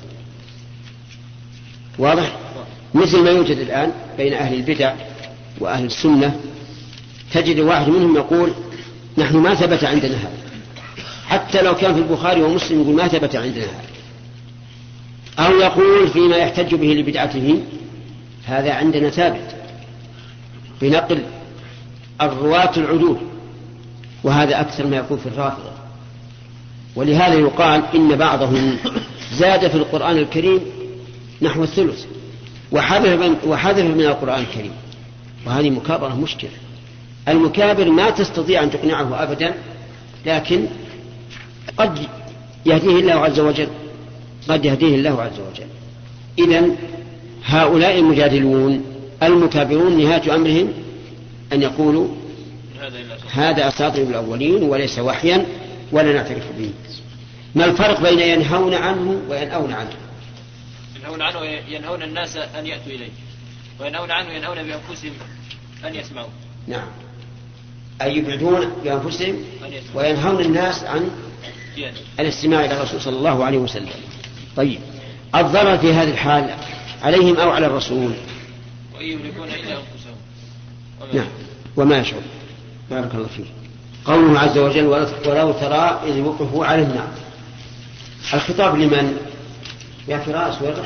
واضح؟ مثل ما يوجد الآن بين أهل البدع وأهل السنة تجد واحد منهم يقول نحن ما ثبت عندنا هذا، حتى لو كان في البخاري ومسلم يقول ما ثبت عندنا هذا، أو يقول فيما يحتج به لبدعته هذا عندنا ثابت بنقل الرواة العدول، وهذا أكثر ما يكون في الرافضة. ولهذا يقال إن بعضهم زاد في القرآن الكريم نحو الثلث وحذف من القرآن الكريم، وهذه مكابرة مشكلة. المكابر ما تستطيع أن تقنعه أبدا، لكن قد يهديه الله عز وجل، قد يهديه الله عز وجل. إذن هؤلاء المجادلون المكابرون نهاية أمرهم أن يقولوا هذا أساطير الأولين وليس وحيا ولا نعترف به. ما الفرق بين ينهون عنه وينأون عنه؟ ينهون عنه ينهون الناس أن يأتوا إليه، وينهون عنه ينهون بأنفسهم أن يسمعوا. نعم، أي يبعدون بأنفسهم وينهون الناس عن الاستماع إلى الرسول صلى الله عليه وسلم. طيب، الضرر في هذه الحال عليهم أو على الرسول؟ وإن يملكون إلا أنفسهم. نعم، وما يشعر. بارك الله فيه. قوله عز وجل ولو ترى إذ وقفوا على النار، الخطاب لمن؟ يا فراس ولا؟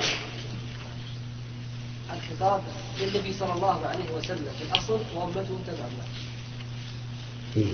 الخطاب للنبي صلى الله عليه وسلم في الأصل وأمته تبعا له،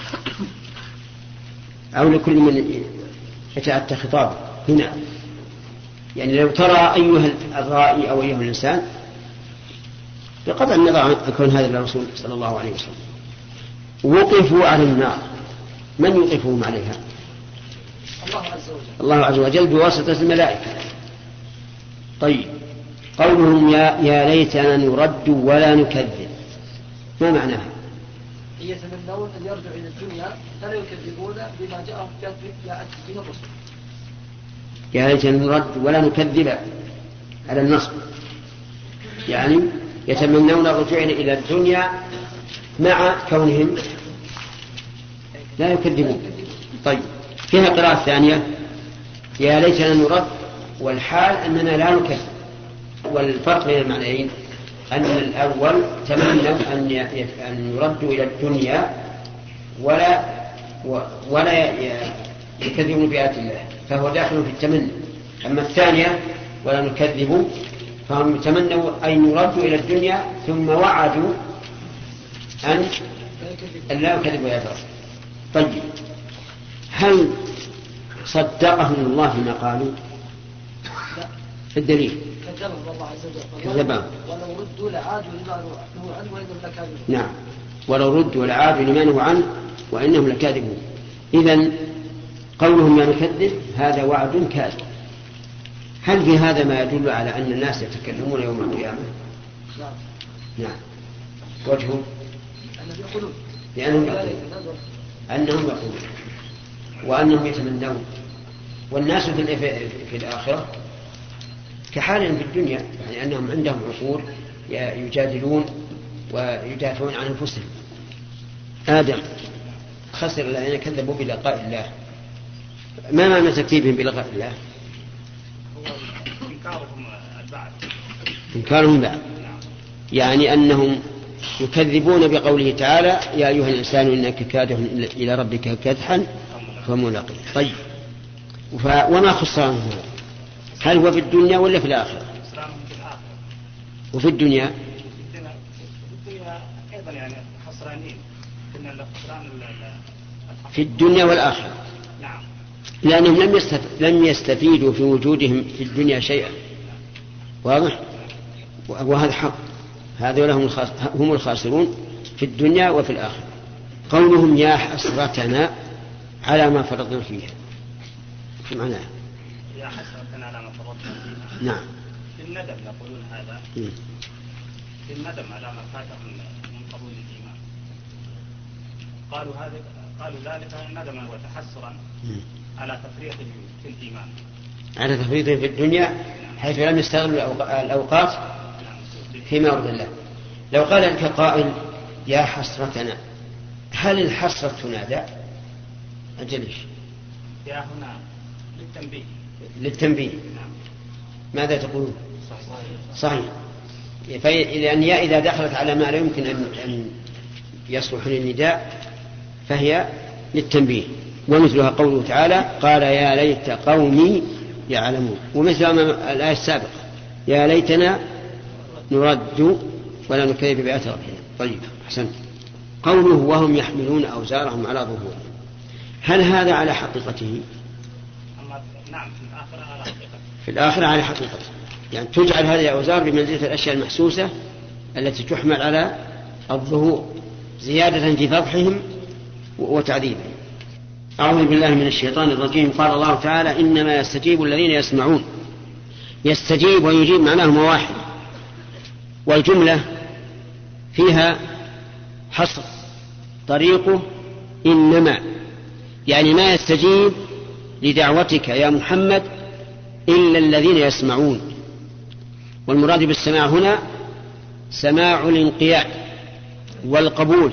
أو لكل من يتأتى خطابه هنا. يعني لو ترى أيها الرائي أو أيها الإنسان، بقطع النظر عن كون هذا الرسول صلى الله عليه وسلم، وقفوا على النار، من يوقفهم عليها؟ الله عز وجل. الله عز وجل بواسطة الملائكة. طيب، قولهم يا, يا ليتنا نرد ولا نكذب، ما معناها؟ يتمنون أن يرجعوا إلى الدنيا فلا يكذبون بما جاءهم جاءت به الرسل. يا ليتنا نرد ولا نكذب على النصب، يعني يتمنون الرجوع إلى الدنيا مع كونهم لا يكذبون. طيب، فيها قراءة ثانية يا ليتنا نرد، والحال أننا لا نكذب. والفرق بين المعنيين أن الأول تمنوا أن يردوا إلى الدنيا ولا ولا يكذبون بآيات الله، فهو داخل في التمني. أما الثانية ولا نكذب، فهم تمنوا أن يردوا إلى الدنيا ثم وعدوا أن لا يكذبوا آيات الله. طيب، هل صدقهم الله فيما قالوا؟ الدليل كذبهم الله عز وجل. كذبهم. ولو ردوا لعادوا لما نهوا عنه وإنهم لكاذبون. نعم، ولو ردوا لعادوا لما نهوا عنه وإنهم لكاذبون. إذن قولهم لا نكذب هذا وعد كاذب. هل في هذا ما يدل على أن الناس يتكلمون يوم القيامة؟ نعم. نعم. وجهه أنهم يقولون لأنهم يقولون أنهم يقولون وأنهم يتمنون. والناس في الآخرة كحالهم في الدنيا، يعني أنهم عندهم عقول يجادلون ويدافعون عن أنفسهم. آدم خسر الذين كذبوا بلقاء الله. ما معنى تكذيبهم بلقاء الله؟ إنكارهم البعث. إنكارهم البعث، يعني أنهم يكذبون بقوله تعالى يا أيها الإنسان إنك كادح إلى ربك كدحا فملاقيه. طيب، وما خسرانه هل هو في الدنيا ولا في الآخرة؟ وفي الدنيا أيضا يعني خسرانين في الدنيا والآخرة. نعم. لأنهم لم لم يستفيدوا في وجودهم في الدنيا شيئا. واضح؟ وهذا حق. هذول هم الخاسرون في الدنيا وفي الآخرة. قولهم يا حسرتنا على ما فرطنا فيها، في معناه يا حسرتنا على ما فرطنا فيها. نعم. في الندم يقولون هذا. م. في الندم على ما فاتهم من قبول الإيمان. قالوا هذا قالوا ذلك ندما وتحسرا على تفريطهم في الإيمان، على تفريطهم في الدنيا حيث لم يستغلوا الأوقات فيما يرضي الله. لو قال لك قائل يا حسرتنا، هل الحسرة تنادى؟ أجلش يا هنا للتنبيه. للتنبيه. ماذا تقولون؟ صحيح. صحيح. لأن يا إذا دخلت على ما لا يمكن أن يصلح للنداء فهي للتنبيه، ومثلها قوله تعالى قال يا ليت قومي يعلمون، ومثل الآية السابقة يا ليتنا نرد ولا نكذب بآيات ربنا. طيب أحسنت. قوله وهم يحملون أوزارهم على ظهورهم، هل هذا على حقيقته؟ نعم في الآخرة على حقيقته. في الآخرة على حقيقته، يعني تجعل هذه الأوزار بمنزلة الأشياء المحسوسة التي تحمل على الظهور زيادة في فضحهم وتعذيبهم. أعوذ بالله من الشيطان الرجيم. قال الله تعالى إنما يستجيب الذين يسمعون. يستجيب ويجيب معناهما واحد، والجملة فيها حصر طريقه إنما، يعني ما يستجيب لدعوتك يا محمد إلا الذين يسمعون. والمراد بالسماع هنا سماع الانقياد والقبول،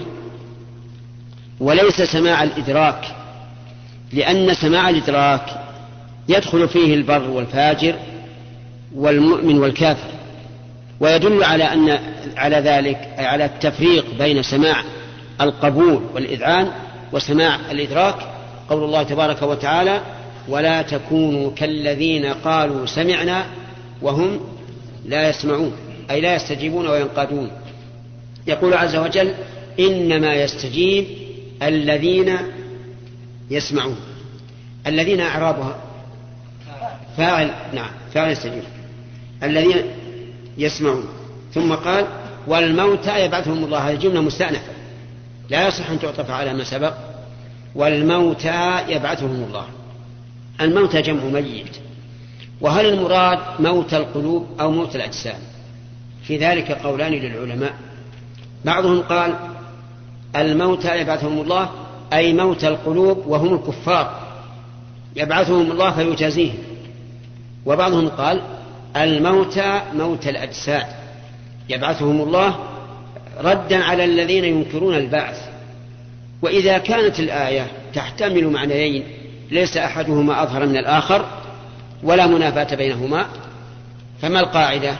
وليس سماع الإدراك، لأن سماع الإدراك يدخل فيه البر والفاجر والمؤمن والكافر، ويدل على أن على ذلك على التفريق بين سماع القبول والإذعان وسماع الإدراك قول الله تبارك وتعالى ولا تكونوا كالذين قالوا سمعنا وهم لا يسمعون، أي لا يستجيبون وينقادون. يقول عز وجل إنما يستجيب الذين يسمعون. الذين أعرابها فاعل، نعم فاعل يستجيب، الذين يسمعون. ثم قال والموتى يبعثهم الله، هذه جملة مستأنفة لا يصح أن تعطف على ما سبق. والموتى يبعثهم الله، الموتى جمع ميت، وهل المراد موت القلوب أو موت الأجسام؟ في ذلك قولان للعلماء. بعضهم قال الموتى يبعثهم الله أي موت القلوب وهم الكفار يبعثهم الله فيجازيهم، وبعضهم قال الموتى موت الأجساد يبعثهم الله ردا على الذين ينكرون البعث. وإذا كانت الآية تحتمل معنيين ليس أحدهما أظهر من الآخر ولا منافاة بينهما، فما القاعدة؟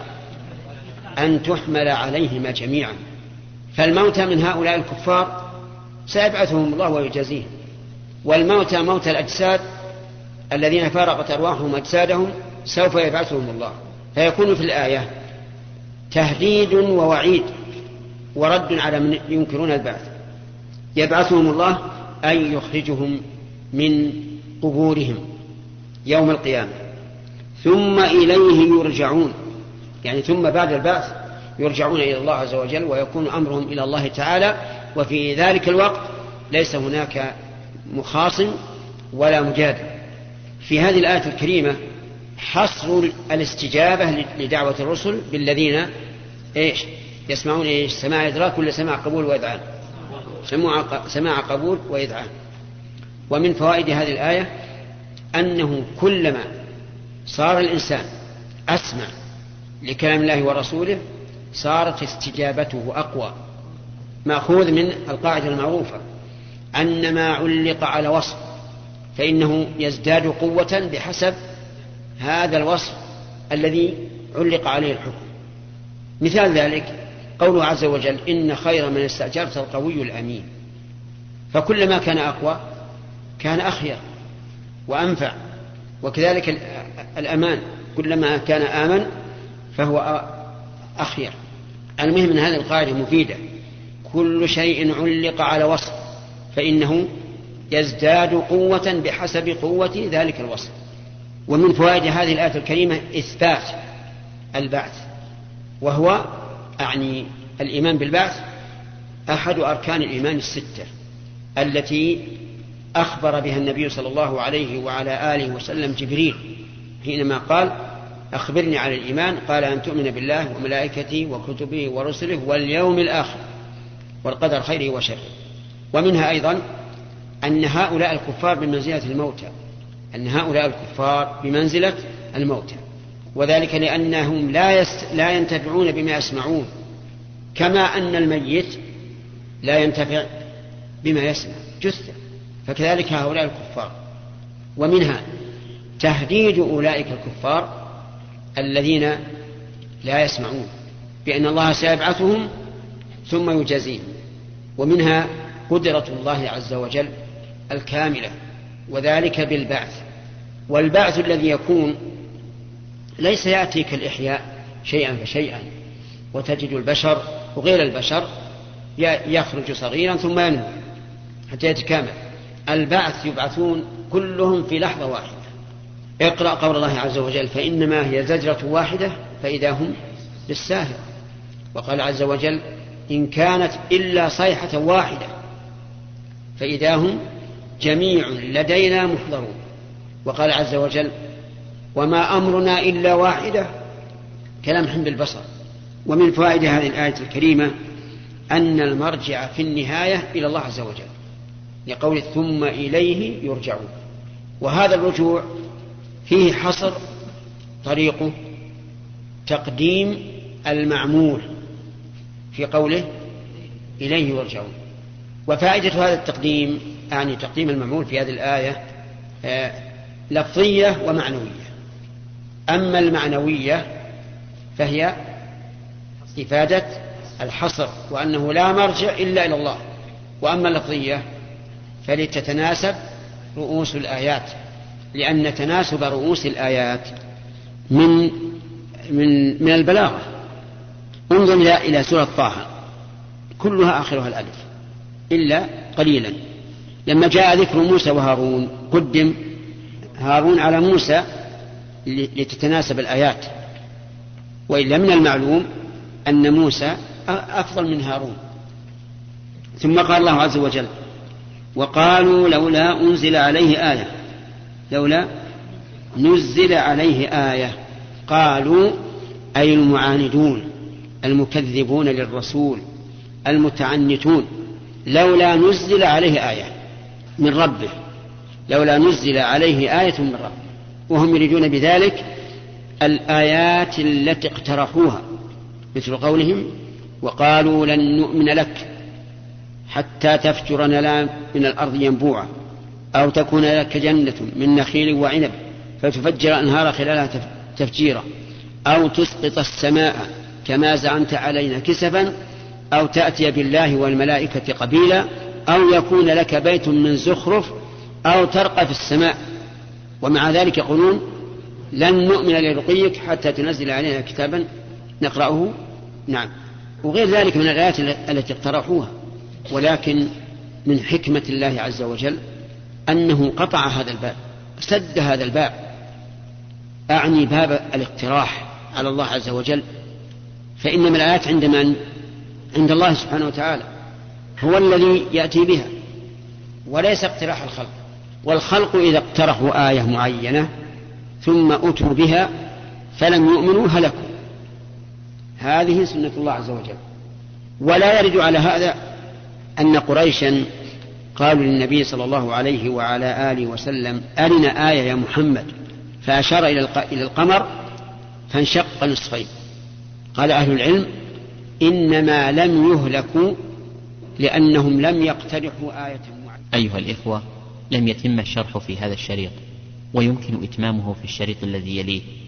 أن تحمل عليهما جميعا. فالموتى من هؤلاء الكفار سيبعثهم الله ويجازيهم، والموتى موت الأجساد الذين فارقت أرواحهم أجسادهم سوف يبعثهم الله. فيكون في الآية تهديد ووعيد ورد على من ينكرون البعث. يبعثهم الله أي يخرجهم من قبورهم يوم القيامة، ثم إليه يرجعون، يعني ثم بعد البعث يرجعون إلى الله عز وجل ويكون أمرهم إلى الله تعالى. وفي ذلك الوقت ليس هناك مخاصم ولا مجادل. في هذه الآية الكريمة حصر الاستجابة لدعوة الرسل بالذين إيش يسمعون إيش سماع إدراك ولا سماع قبول وإذعان؟ سماع قبول وإذعان. ومن فوائد هذه الآية أنه كلما صار الإنسان أسمع لكلام الله ورسوله صارت استجابته أقوى، مأخوذ من القاعدة المعروفة أن ما علق على وصف فإنه يزداد قوة بحسب هذا الوصف الذي علق عليه الحكم. مثال ذلك قوله عز وجل إن خير من استأجرت القوي الأمين، فكلما كان أقوى كان أخير وأنفع، وكذلك الأمان كلما كان آمن فهو أخير. المهم من هذه القاعدة مفيدة، كل شيء علق على وصف فإنه يزداد قوة بحسب قوة ذلك الوصف. ومن فوائد هذه الآية الكريمة إثبات البعث، وهو أعني الإيمان بالبعث أحد أركان الإيمان الستة التي أخبر بها النبي صلى الله عليه وعلى آله وسلم جبريل حينما قال أخبرني على الإيمان، قال أن تؤمن بالله وملائكته وكتبه ورسله واليوم الآخر والقدر خيره وشره. ومنها أيضا أن هؤلاء الكفار بمنزلة الموتى، أن هؤلاء الكفار بمنزلة الموتى، وذلك لأنهم لا, يست... لا ينتفعون بما يسمعون، كما أن الميت لا ينتفع بما يسمع جثة، فكذلك هؤلاء الكفار. ومنها تهديد أولئك الكفار الذين لا يسمعون بأن الله سيبعثهم ثم يجازيهم. ومنها قدرة الله عز وجل الكاملة، وذلك بالبعث. والبعث الذي يكون ليس يأتي كالإحياء شيئا فشيئا، وتجد البشر وغير البشر يخرج صغيرا ثم ينمو حتى يتكامل. البعث يبعثون كلهم في لحظة واحدة. اقرأ قول الله عز وجل: فإنما هي زجرة واحدة فإذا هم بالساهر. وقال عز وجل: إن كانت إلا صيحة واحدة فإذا هم جميع لدينا محضرون. وقال عز وجل: وما أمرنا إلا واحدة كلمح بالبصر. ومن فوائد هذه الآية الكريمة أن المرجع في النهاية إلى الله عز وجل، لقول ثم إليه يرجعون. وهذا الرجوع فيه حصر طريقه تقديم المعمول في قوله إليه يرجعون. وفائدة هذا التقديم يعني تقديم المعمول في هذه الآية لفظية ومعنوية. أما المعنوية فهي إفادة الحصر وأنه لا مرجع إلا إلى الله. وأما اللفظية فلتتناسب رؤوس الآيات، لأن تناسب رؤوس الآيات من من من البلاغة. انظر إلى سورة طه كلها آخرها الألف إلا قليلا. لما جاء ذكر موسى وهارون قدم هارون على موسى لتتناسب الآيات، وإلا من المعلوم أن موسى أفضل من هارون. ثم قال الله عز وجل: وقالوا لولا أنزل عليه آية، لولا نزل عليه آية. قالوا أي المعاندون المكذبون للرسول المتعنتون، لولا نزل عليه آية من ربه، لولا نزل عليه آية من ربه. وهم يريدون بذلك الآيات التي اقترحوها، مثل قولهم: وقالوا لن نؤمن لك حتى تفجر لنا من الأرض ينبوعا، أو تكون لك جنة من نخيل وعنب فتفجر أنهار خلالها تفجيرا، أو تسقط السماء كما زعمت علينا كسفا، أو تأتي بالله والملائكة قبيلا، أو يكون لك بيت من زخرف، أو ترقى في السماء. ومع ذلك يقولون: لن نؤمن لرقيك حتى تنزل علينا كتابا نقرأه. نعم، وغير ذلك من الآيات التي اقترحوها. ولكن من حكمة الله عز وجل أنه قطع هذا الباب، سد هذا الباب، أعني باب الاقتراح على الله عز وجل. فإنما الآيات عند من؟ عند الله سبحانه وتعالى، هو الذي يأتي بها، وليس اقتراح الخلق. والخلق إذا اقترحوا آية معينة ثم أتوا بها فلم يؤمنوا هلكوا. هذه سنة الله عز وجل. ولا يرد على هذا أن قريشا قالوا للنبي صلى الله عليه وعلى آله وسلم: أرنا آية يا محمد، فأشار إلى القمر فانشق نصفين. قال أهل العلم: إنما لم يهلكوا لأنهم لم يقترحوا آية معينة. أيها الإخوة، لم يتم الشرح في هذا الشريط، ويمكن إتمامه في الشريط الذي يليه.